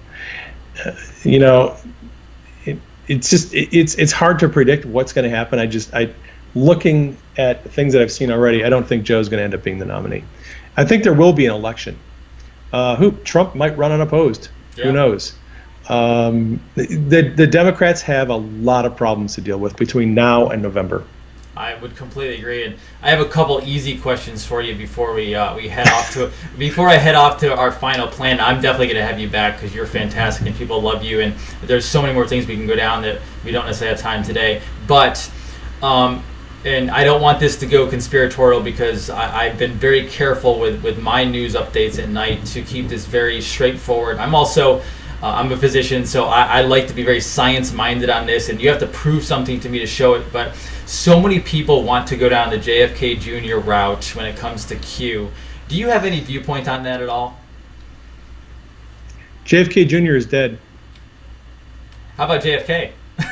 you know, it, it's just, it, it's it's hard to predict what's going to happen. I just, I, looking at things that I've seen already, I don't think Joe's going to end up being the nominee. I think there will be an election. Uh, who Trump might run unopposed. Yeah. Who knows? Um, the, the Democrats have a lot of problems to deal with between now and November. I would completely agree, and I have a couple easy questions for you before we uh, we head off to before I head off to our final plan. I'm definitely going to have you back because you're fantastic and people love you, and there's so many more things we can go down that we don't necessarily have time today. But um, and I don't want this to go conspiratorial because I, I've been very careful with with my news updates at night to keep this very straightforward. I'm also Uh, I'm a physician, so I, I like to be very science-minded on this, and you have to prove something to me to show it. But so many people want to go down the J F K Junior route when it comes to Q. Do you have any viewpoint on that at all? J F K Junior is dead. How about J F K?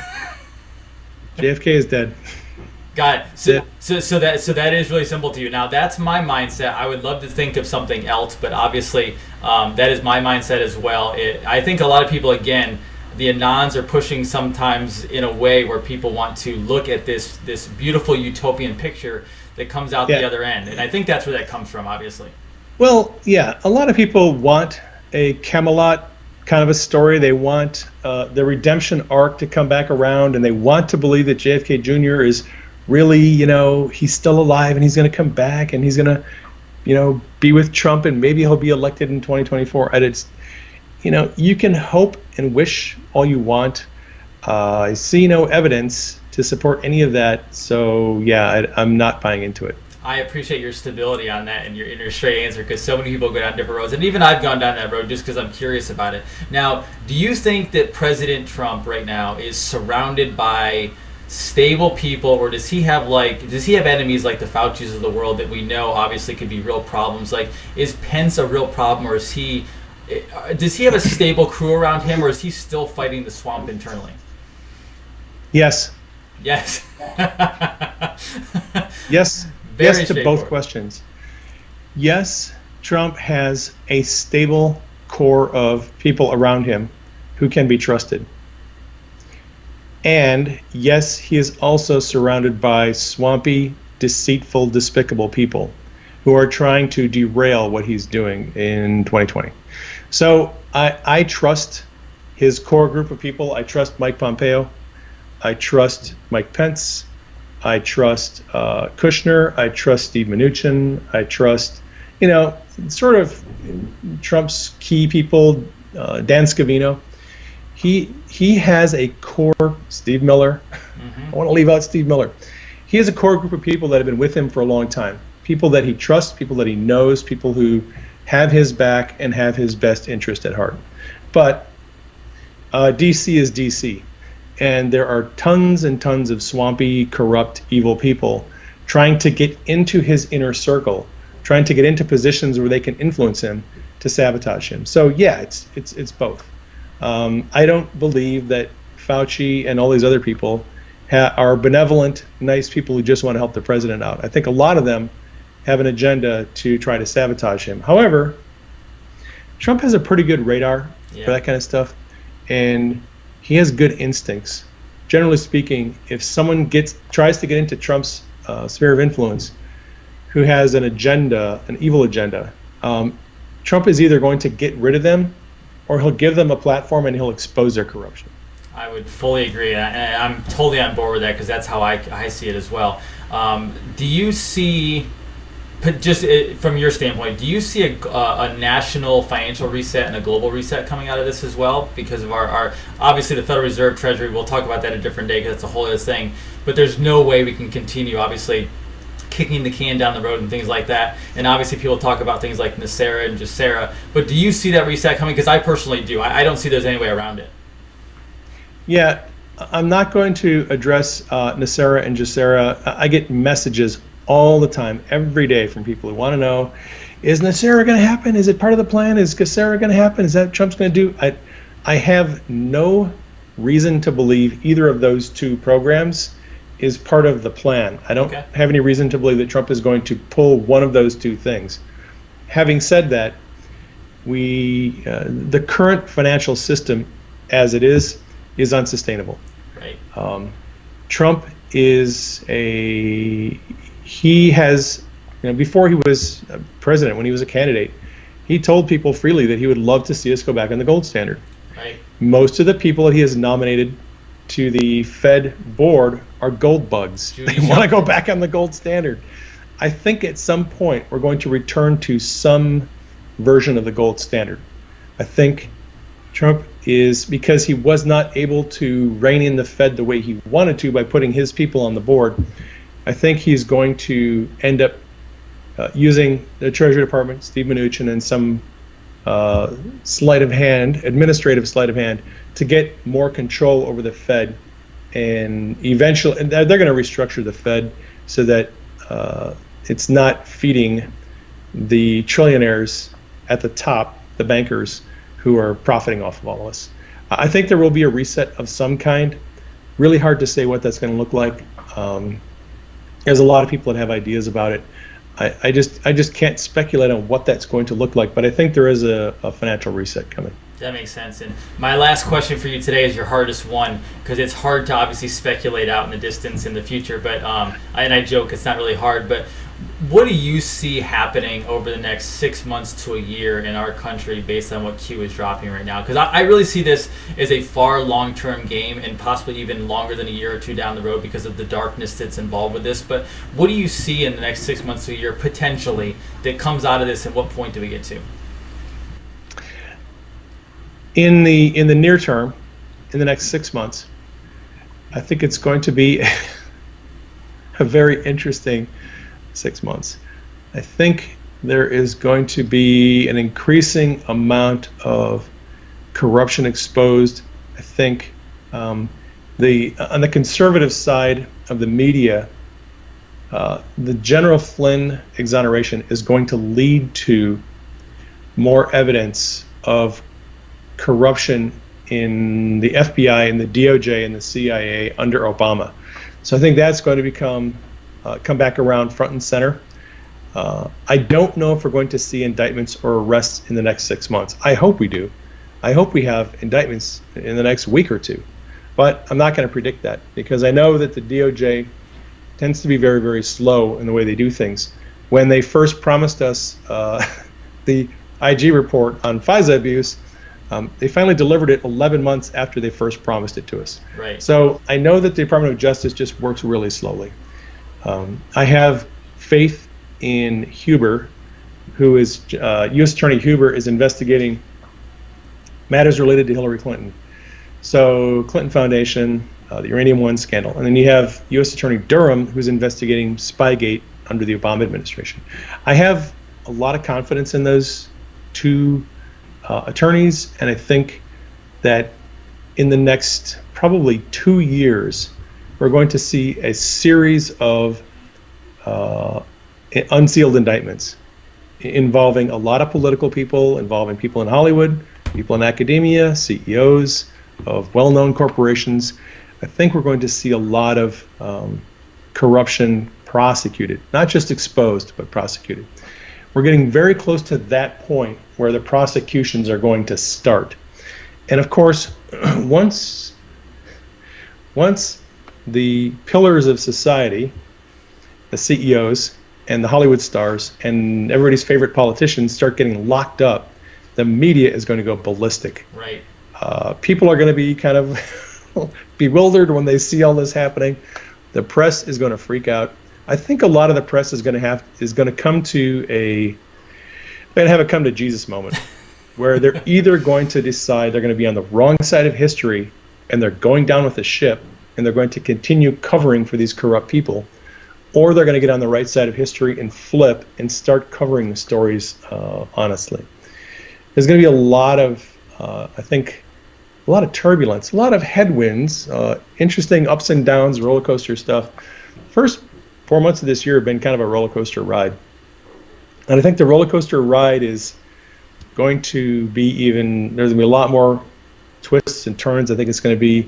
J F K is dead. Got it. So, so, so that so that is really simple to you. Now, that's my mindset. I would love to think of something else, but obviously, um, that is my mindset as well. It, I think a lot of people, again, the Anons are pushing sometimes in a way where people want to look at this this beautiful utopian picture that comes out yeah. the other end, and I think that's where that comes from, obviously. Well, yeah, a lot of people want a Camelot kind of a story. They want uh, the redemption arc to come back around, and they want to believe that J F K Junior is really, you know, he's still alive and he's going to come back and he's going to, you know, be with Trump and maybe he'll be elected in twenty twenty-four. And it's, you know, you can hope and wish all you want. Uh, I see no evidence to support any of that. So yeah, I, I'm not buying into it. I appreciate your stability on that and your, and your straight answer, because so many people go down different roads, and even I've gone down that road just because I'm curious about it. Now, do you think that President Trump right now is surrounded by stable people, or does he have like does he have enemies like the Faucis of the world that we know obviously could be real problems? Like, is Pence a real problem, or is he does he have a stable crew around him, or is he still fighting the swamp internally? Yes. Yes. Yes. Very yes to both questions. Yes, Trump has a stable core of people around him who can be trusted. And yes, he is also surrounded by swampy, deceitful, despicable people who are trying to derail what he's doing in twenty twenty. So I, I trust his core group of people. I trust Mike Pompeo. I trust Mike Pence. I trust uh, Kushner. I trust Steve Mnuchin. I trust, you know, sort of Trump's key people, uh, Dan Scavino. He he has a core, Steve Miller. Mm-hmm. I want to leave out Steve Miller. He has a core group of people that have been with him for a long time. People that he trusts, people that he knows, people who have his back and have his best interest at heart. But uh, D C is D C. And there are tons and tons of swampy, corrupt, evil people trying to get into his inner circle, trying to get into positions where they can influence him to sabotage him. So yeah, it's it's it's both. Um, I don't believe that Fauci and all these other people ha- are benevolent, nice people who just want to help the president out. I think a lot of them have an agenda to try to sabotage him. However, Trump has a pretty good radar yeah. for that kind of stuff, and he has good instincts. Generally speaking, if someone gets tries to get into Trump's uh, sphere of influence, who has an agenda, an evil agenda, um, Trump is either going to get rid of them, or he'll give them a platform and he'll expose their corruption. I would fully agree, and I'm totally on board with that, because that's how I, I see it as well. Um, do you see, just from your standpoint, do you see a, a national financial reset and a global reset coming out of this as well? Because of our, our obviously the Federal Reserve, Treasury, we'll talk about that a different day because it's a whole other thing. But there's no way we can continue, obviously, kicking the can down the road and things like that. And obviously people talk about things like NESARA and GESARA. But do you see that reset coming? Because I personally do. I, I don't see there's any way around it. Yeah, I'm not going to address uh, NESARA and GESARA. I get messages all the time, every day, from people who want to know, is NESARA going to happen? Is it part of the plan? Is GESARA going to happen? Is that what Trump's going to do? I, I have no reason to believe either of those two programs is part of the plan. I don't okay. have any reason to believe that Trump is going to pull one of those two things. Having said that, we uh, the current financial system as it is is unsustainable. Right. Um, Trump is a he has you know before he was president, when he was a candidate, he told people freely that he would love to see us go back on the gold standard. Right. Most of the people that he has nominated to the Fed board are gold bugs. Judy they want to go back on the gold standard. I think at some point we're going to return to some version of the gold standard. I think Trump is, because he was not able to rein in the Fed the way he wanted to by putting his people on the board, I think he's going to end up uh, using the Treasury Department, Steve Mnuchin, and some uh, sleight of hand, administrative sleight of hand, to get more control over the Fed, and eventually, and they're, they're going to restructure the Fed so that uh, it's not feeding the trillionaires at the top, the bankers, who are profiting off of all of this. I think there will be a reset of some kind. Really hard to say what that's going to look like. Um, there's a lot of people that have ideas about it. I, I just I just can't speculate on what that's going to look like, but I think there is a, a financial reset coming. That makes sense. And my last question for you today is your hardest one, because it's hard to obviously speculate out in the distance in the future. But um, and I joke, it's not really hard. But what do you see happening over the next six months to a year in our country based on what Q is dropping right now? Because I, I really see this as a far long-term game, and possibly even longer than a year or two down the road because of the darkness that's involved with this. But what do you see in the next six months to a year potentially that comes out of this, and what point do we get to? in the in the near term, in the next six months, I think it's going to be a very interesting six months. I think there is going to be an increasing amount of corruption exposed. I think um, the on the conservative side of the media, uh, the General Flynn exoneration is going to lead to more evidence of corruption in the F B I and the D O J and the C I A under Obama. So I think that's going to become uh, come back around front and center. Uh, I don't know if we're going to see indictments or arrests in the next six months. I hope we do. I hope we have indictments in the next week or two. But I'm not going to predict that because I know that the D O J tends to be very, very slow in the way they do things. When they first promised us uh, the I G report on FISA abuse, um, they finally delivered it eleven months after they first promised it to us. Right. So I know that the Department of Justice just works really slowly. Um, I have faith in Huber, who is uh, U S Attorney Huber is investigating matters related to Hillary Clinton. So Clinton Foundation, uh, the Uranium One scandal, and then you have U S Attorney Durham, who's investigating Spygate under the Obama administration. I have a lot of confidence in those two uh, attorneys, and I think that in the next probably two years, we're going to see a series of uh, unsealed indictments involving a lot of political people, involving people in Hollywood, people in academia, C E Os of well-known corporations. I think we're going to see a lot of um, corruption prosecuted, not just exposed, but prosecuted. We're getting very close to that point where the prosecutions are going to start. And of course, once, once the pillars of society, the C E Os, and the Hollywood stars, and everybody's favorite politicians start getting locked up, the media is going to go ballistic. Right. Uh, people are going to be kind of bewildered when they see all this happening. The press is going to freak out. I think a lot of the press is going to have is going to come to a going to have a come to Jesus moment, where they're either going to decide they're going to be on the wrong side of history and they're going down with the ship and they're going to continue covering for these corrupt people, or they're going to get on the right side of history and flip and start covering the stories uh, honestly. There's going to be a lot of, uh, I think, a lot of turbulence, a lot of headwinds, uh, interesting ups and downs, roller coaster stuff. First four months of this year have been kind of a roller coaster ride. And I think the roller coaster ride is going to be even, there's going to be a lot more twists and turns. I think it's going to be,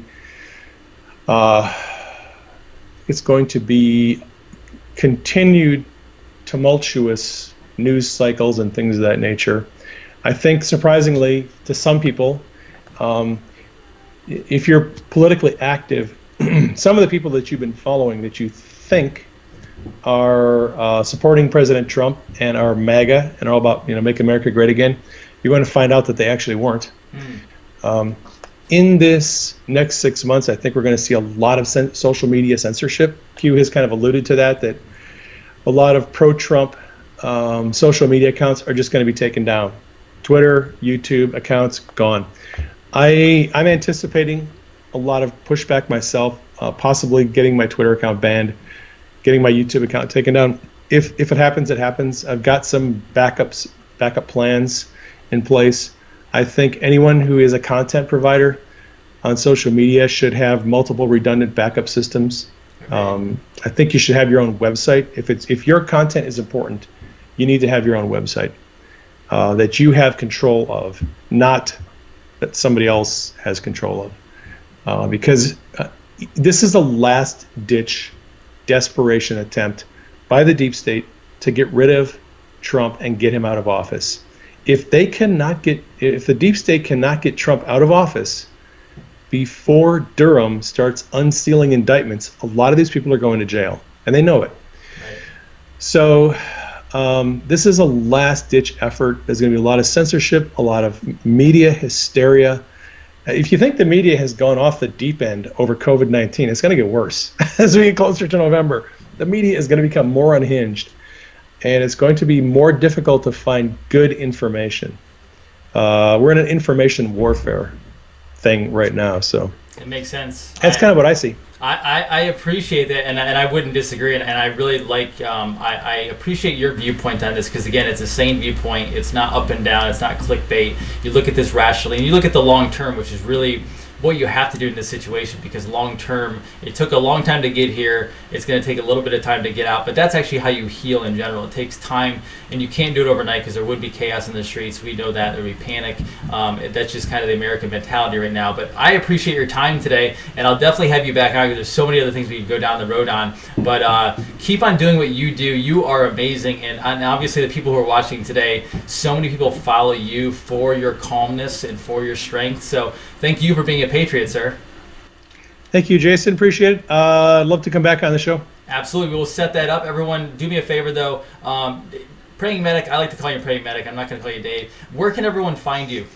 uh, it's going to be continued tumultuous news cycles and things of that nature. I think, surprisingly, to some people, um, if you're politically active, some of the people that you've been following that you think are uh, supporting President Trump and are MAGA and are all about, you know, make America great again, you're going to find out that they actually weren't. Mm. Um, in this next six months, I think we're going to see a lot of sen- social media censorship. Q has kind of alluded to that, that a lot of pro-Trump um, social media accounts are just going to be taken down. Twitter, YouTube accounts gone. I, I'm anticipating a lot of pushback myself, uh, possibly getting my Twitter account banned, getting my YouTube account taken down. If if it happens, it happens. I've got some backups, backup plans in place. I think anyone who is a content provider on social media should have multiple redundant backup systems. Um, I think you should have your own website. If it's if your content is important, you need to have your own website uh, that you have control of, not that somebody else has control of. Uh, because uh, this is a last-ditch desperation attempt by the deep state to get rid of Trump and get him out of office. If they cannot get, if the deep state cannot get Trump out of office before Durham starts unsealing indictments, a lot of these people are going to jail, and they know it. Right. So um, this is a last-ditch effort. There's going to be a lot of censorship, a lot of media hysteria. If you think the media has gone off the deep end over COVID nineteen, it's going to get worse. As we get closer to November, the media is going to become more unhinged, and it's going to be more difficult to find good information. uh, we're in an information warfare thing right now. So it makes sense. That's I, kind of what I see. I, I, I appreciate that, and, and I wouldn't disagree, and, and I really like, um, I, I appreciate your viewpoint on this, because again, it's a sane viewpoint. It's not up and down. It's not clickbait. You look at this rationally, and you look at the long term, which is really what you have to do in this situation, because long term, it took a long time to get here. It's going to take a little bit of time to get out, but that's actually how you heal in general. It takes time, and you can't do it overnight, because there would be chaos in the streets. We know that. There would be panic. Um, that's just kind of the American mentality right now. But I appreciate your time today, and I'll definitely have you back on, because there's so many other things we could go down the road on. But uh, keep on doing what you do. You are amazing, and, and obviously the people who are watching today, so many people follow you for your calmness and for your strength. So thank you for being a Patriot, sir. Thank you, Jason. Appreciate it. Uh, I'd love to come back on the show. Absolutely. We'll set that up. Everyone, do me a favor, though. Um, Praying Medic, I like to call you Praying Medic. I'm not going to call you Dave. Where can everyone find you?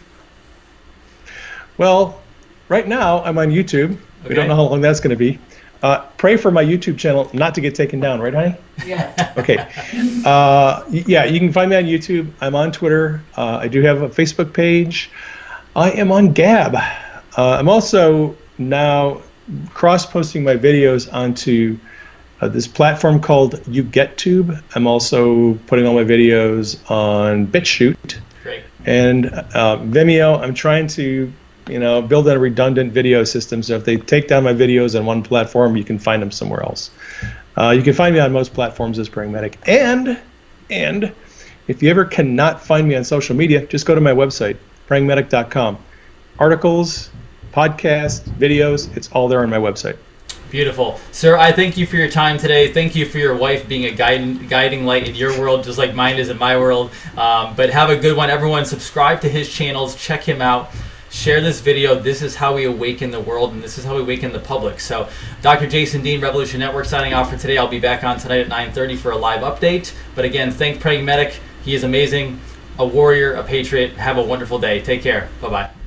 Well, right now I'm on YouTube. Okay. We don't know how long that's going to be. Uh, pray for my YouTube channel not to get taken down, right, honey? Yeah. Okay. Uh, yeah, you can find me on YouTube. I'm on Twitter. Uh, I do have a Facebook page. I am on Gab. Uh, I'm also now cross-posting my videos onto uh, this platform called YouGetTube. I'm also putting all my videos on BitChute. Great. And uh, Vimeo. I'm trying to, you know, build a redundant video system, so if they take down my videos on one platform, you can find them somewhere else. Uh, you can find me on most platforms as Praying Medic. And, and if you ever cannot find me on social media, just go to my website, praying medic dot com. Articles, podcasts, videos, it's all there on my website. Beautiful. Sir, I thank you for your time today. Thank you for your wife being a guiding, guiding light in your world, just like mine is in my world. Um, but have a good one. Everyone, subscribe to his channels. Check him out. Share this video. This is how we awaken the world, and this is how we awaken the public. So, Doctor Jason Dean, Revolution Network, signing off for today. I'll be back on tonight at nine thirty for a live update. But again, thank Praying Medic. He is amazing. A warrior, a patriot. Have a wonderful day. Take care. Bye-bye.